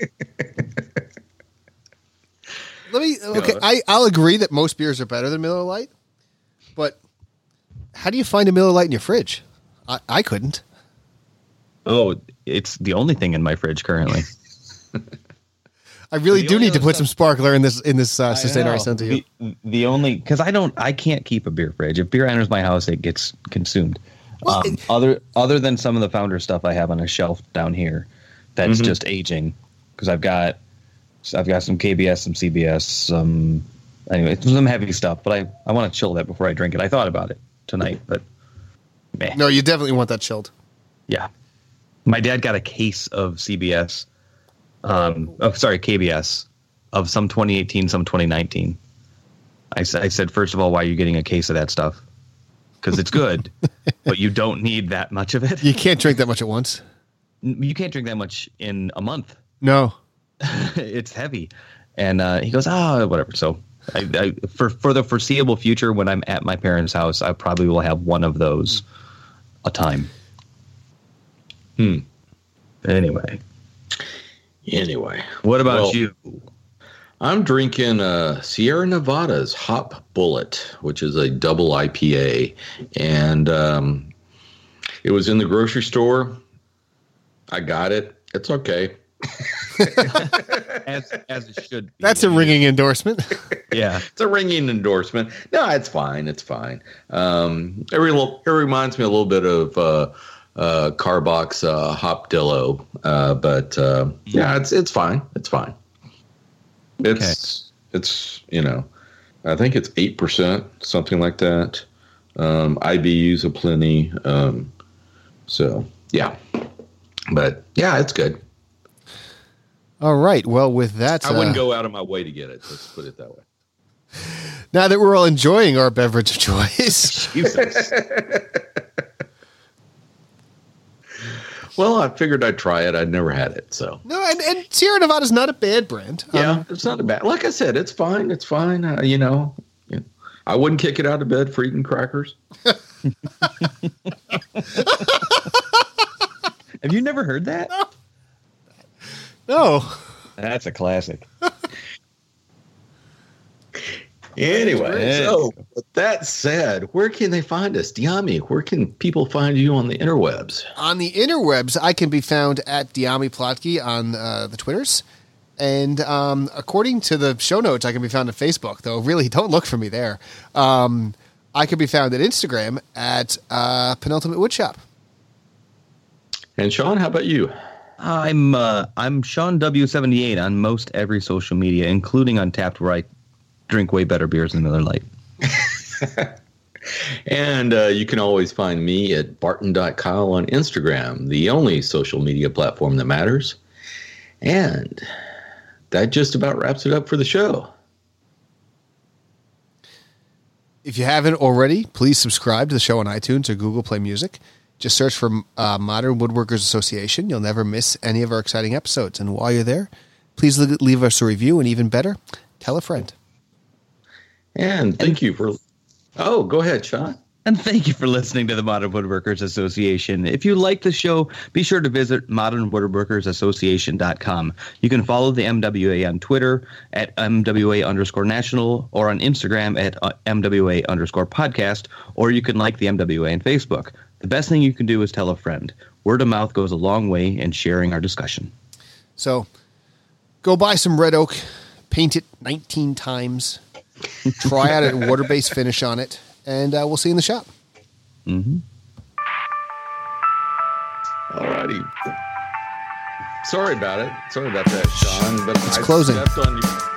Let me. Okay, I I'll agree that most beers are better than Miller Lite, but how do you find a Miller Lite in your fridge? I, I couldn't. Oh, it's the only thing in my fridge currently. I really The do only need to other put stuff- some sparkler in this in this uh, I sustainer I know. sent to you. The, the only because I don't, I can't keep a beer fridge. If beer enters my house, it gets consumed. Well, um, it- other other than some of the Founder stuff I have on a shelf down here, that's Mhm. just aging because I've got I've got some K B S, some C B S, some anyway, some heavy stuff. But I I want to chill that before I drink it. I thought about it tonight, but meh. No, you definitely want that chilled. Yeah. My dad got a case of C B S, um, oh, sorry, K B S, of some twenty eighteen, some twenty nineteen. I, s- I said, first of all, why are you getting a case of that stuff? Because it's good, but you don't need that much of it. You can't drink that much at once. You can't drink that much in a month. No. It's heavy. And uh, he goes, ah, whatever. So I, I, for, for the foreseeable future, when I'm at my parents' house, I probably will have one of those a time. Hmm. Anyway. Anyway, What about Well, you? I'm drinking uh, Sierra Nevada's Hop Bullet, which is a double I P A, and um, it was in the grocery store. I got it. It's okay. As, as it should be. That's a ringing endorsement. Yeah. It's a ringing endorsement. No, it's fine. It's fine. Um, it, re- it reminds me a little bit of uh, uh, Carbox uh, Hopdillo, uh, but uh, yeah, it's it's fine. It's fine. It's it's you know, I think it's eight percent, something like that. Um, I B Us aplenty. Um, so yeah, but yeah, it's good. All right. Well, with that, I wouldn't uh, go out of my way to get it. Let's put it that way. now that we're all enjoying our beverage of choice, Jesus. Well, I figured I'd try it. I'd never had it, so no, and, and Sierra Nevada's not a bad brand. yeah, Um, it's not a bad. Like I said, it's fine. It's fine. Uh, you know, yeah. I wouldn't kick it out of bed for eating crackers. Have you never heard that? no. That's a classic. Anyway, Yeah. so with that said, where can they find us, Diami? Where can people find you on the interwebs? On the interwebs, I can be found at Diami Plotke on uh, the Twitters. And um, according to the show notes, I can be found on Facebook, though really don't look for me there. Um, I can be found at Instagram at uh, Penultimate Woodshop. And Sean, how about you? I'm uh, I'm Sean W seventy-eight on most every social media, including Untapped, where I drink way better beers than Miller Lite. And uh, you can always find me at barton dot kyle on Instagram, the only social media platform that matters. And that just about wraps it up for the show. If you haven't already, please subscribe to the show on iTunes or Google Play Music. Just search for uh, Modern Woodworkers Association. You'll never miss any of our exciting episodes. And while you're there, please le- leave us a review. And even better, tell a friend. And thank you for. Oh, go ahead, Sean. And thank you for listening to the Modern Woodworkers Association. If you like the show, be sure to visit modern woodworkers association dot com. You can follow the M W A on Twitter at M W A underscore national or on Instagram at uh, M W A underscore podcast, or you can like the M W A on Facebook. The best thing you can do is tell a friend. Word of mouth goes a long way in sharing our discussion. So go buy some red oak, paint it nineteen times, try out a water-based finish on it, and uh, we'll see you in the shop. Mm-hmm. All righty. Sorry about it. Sorry about that, Sean. But It's I closing. stepped on you.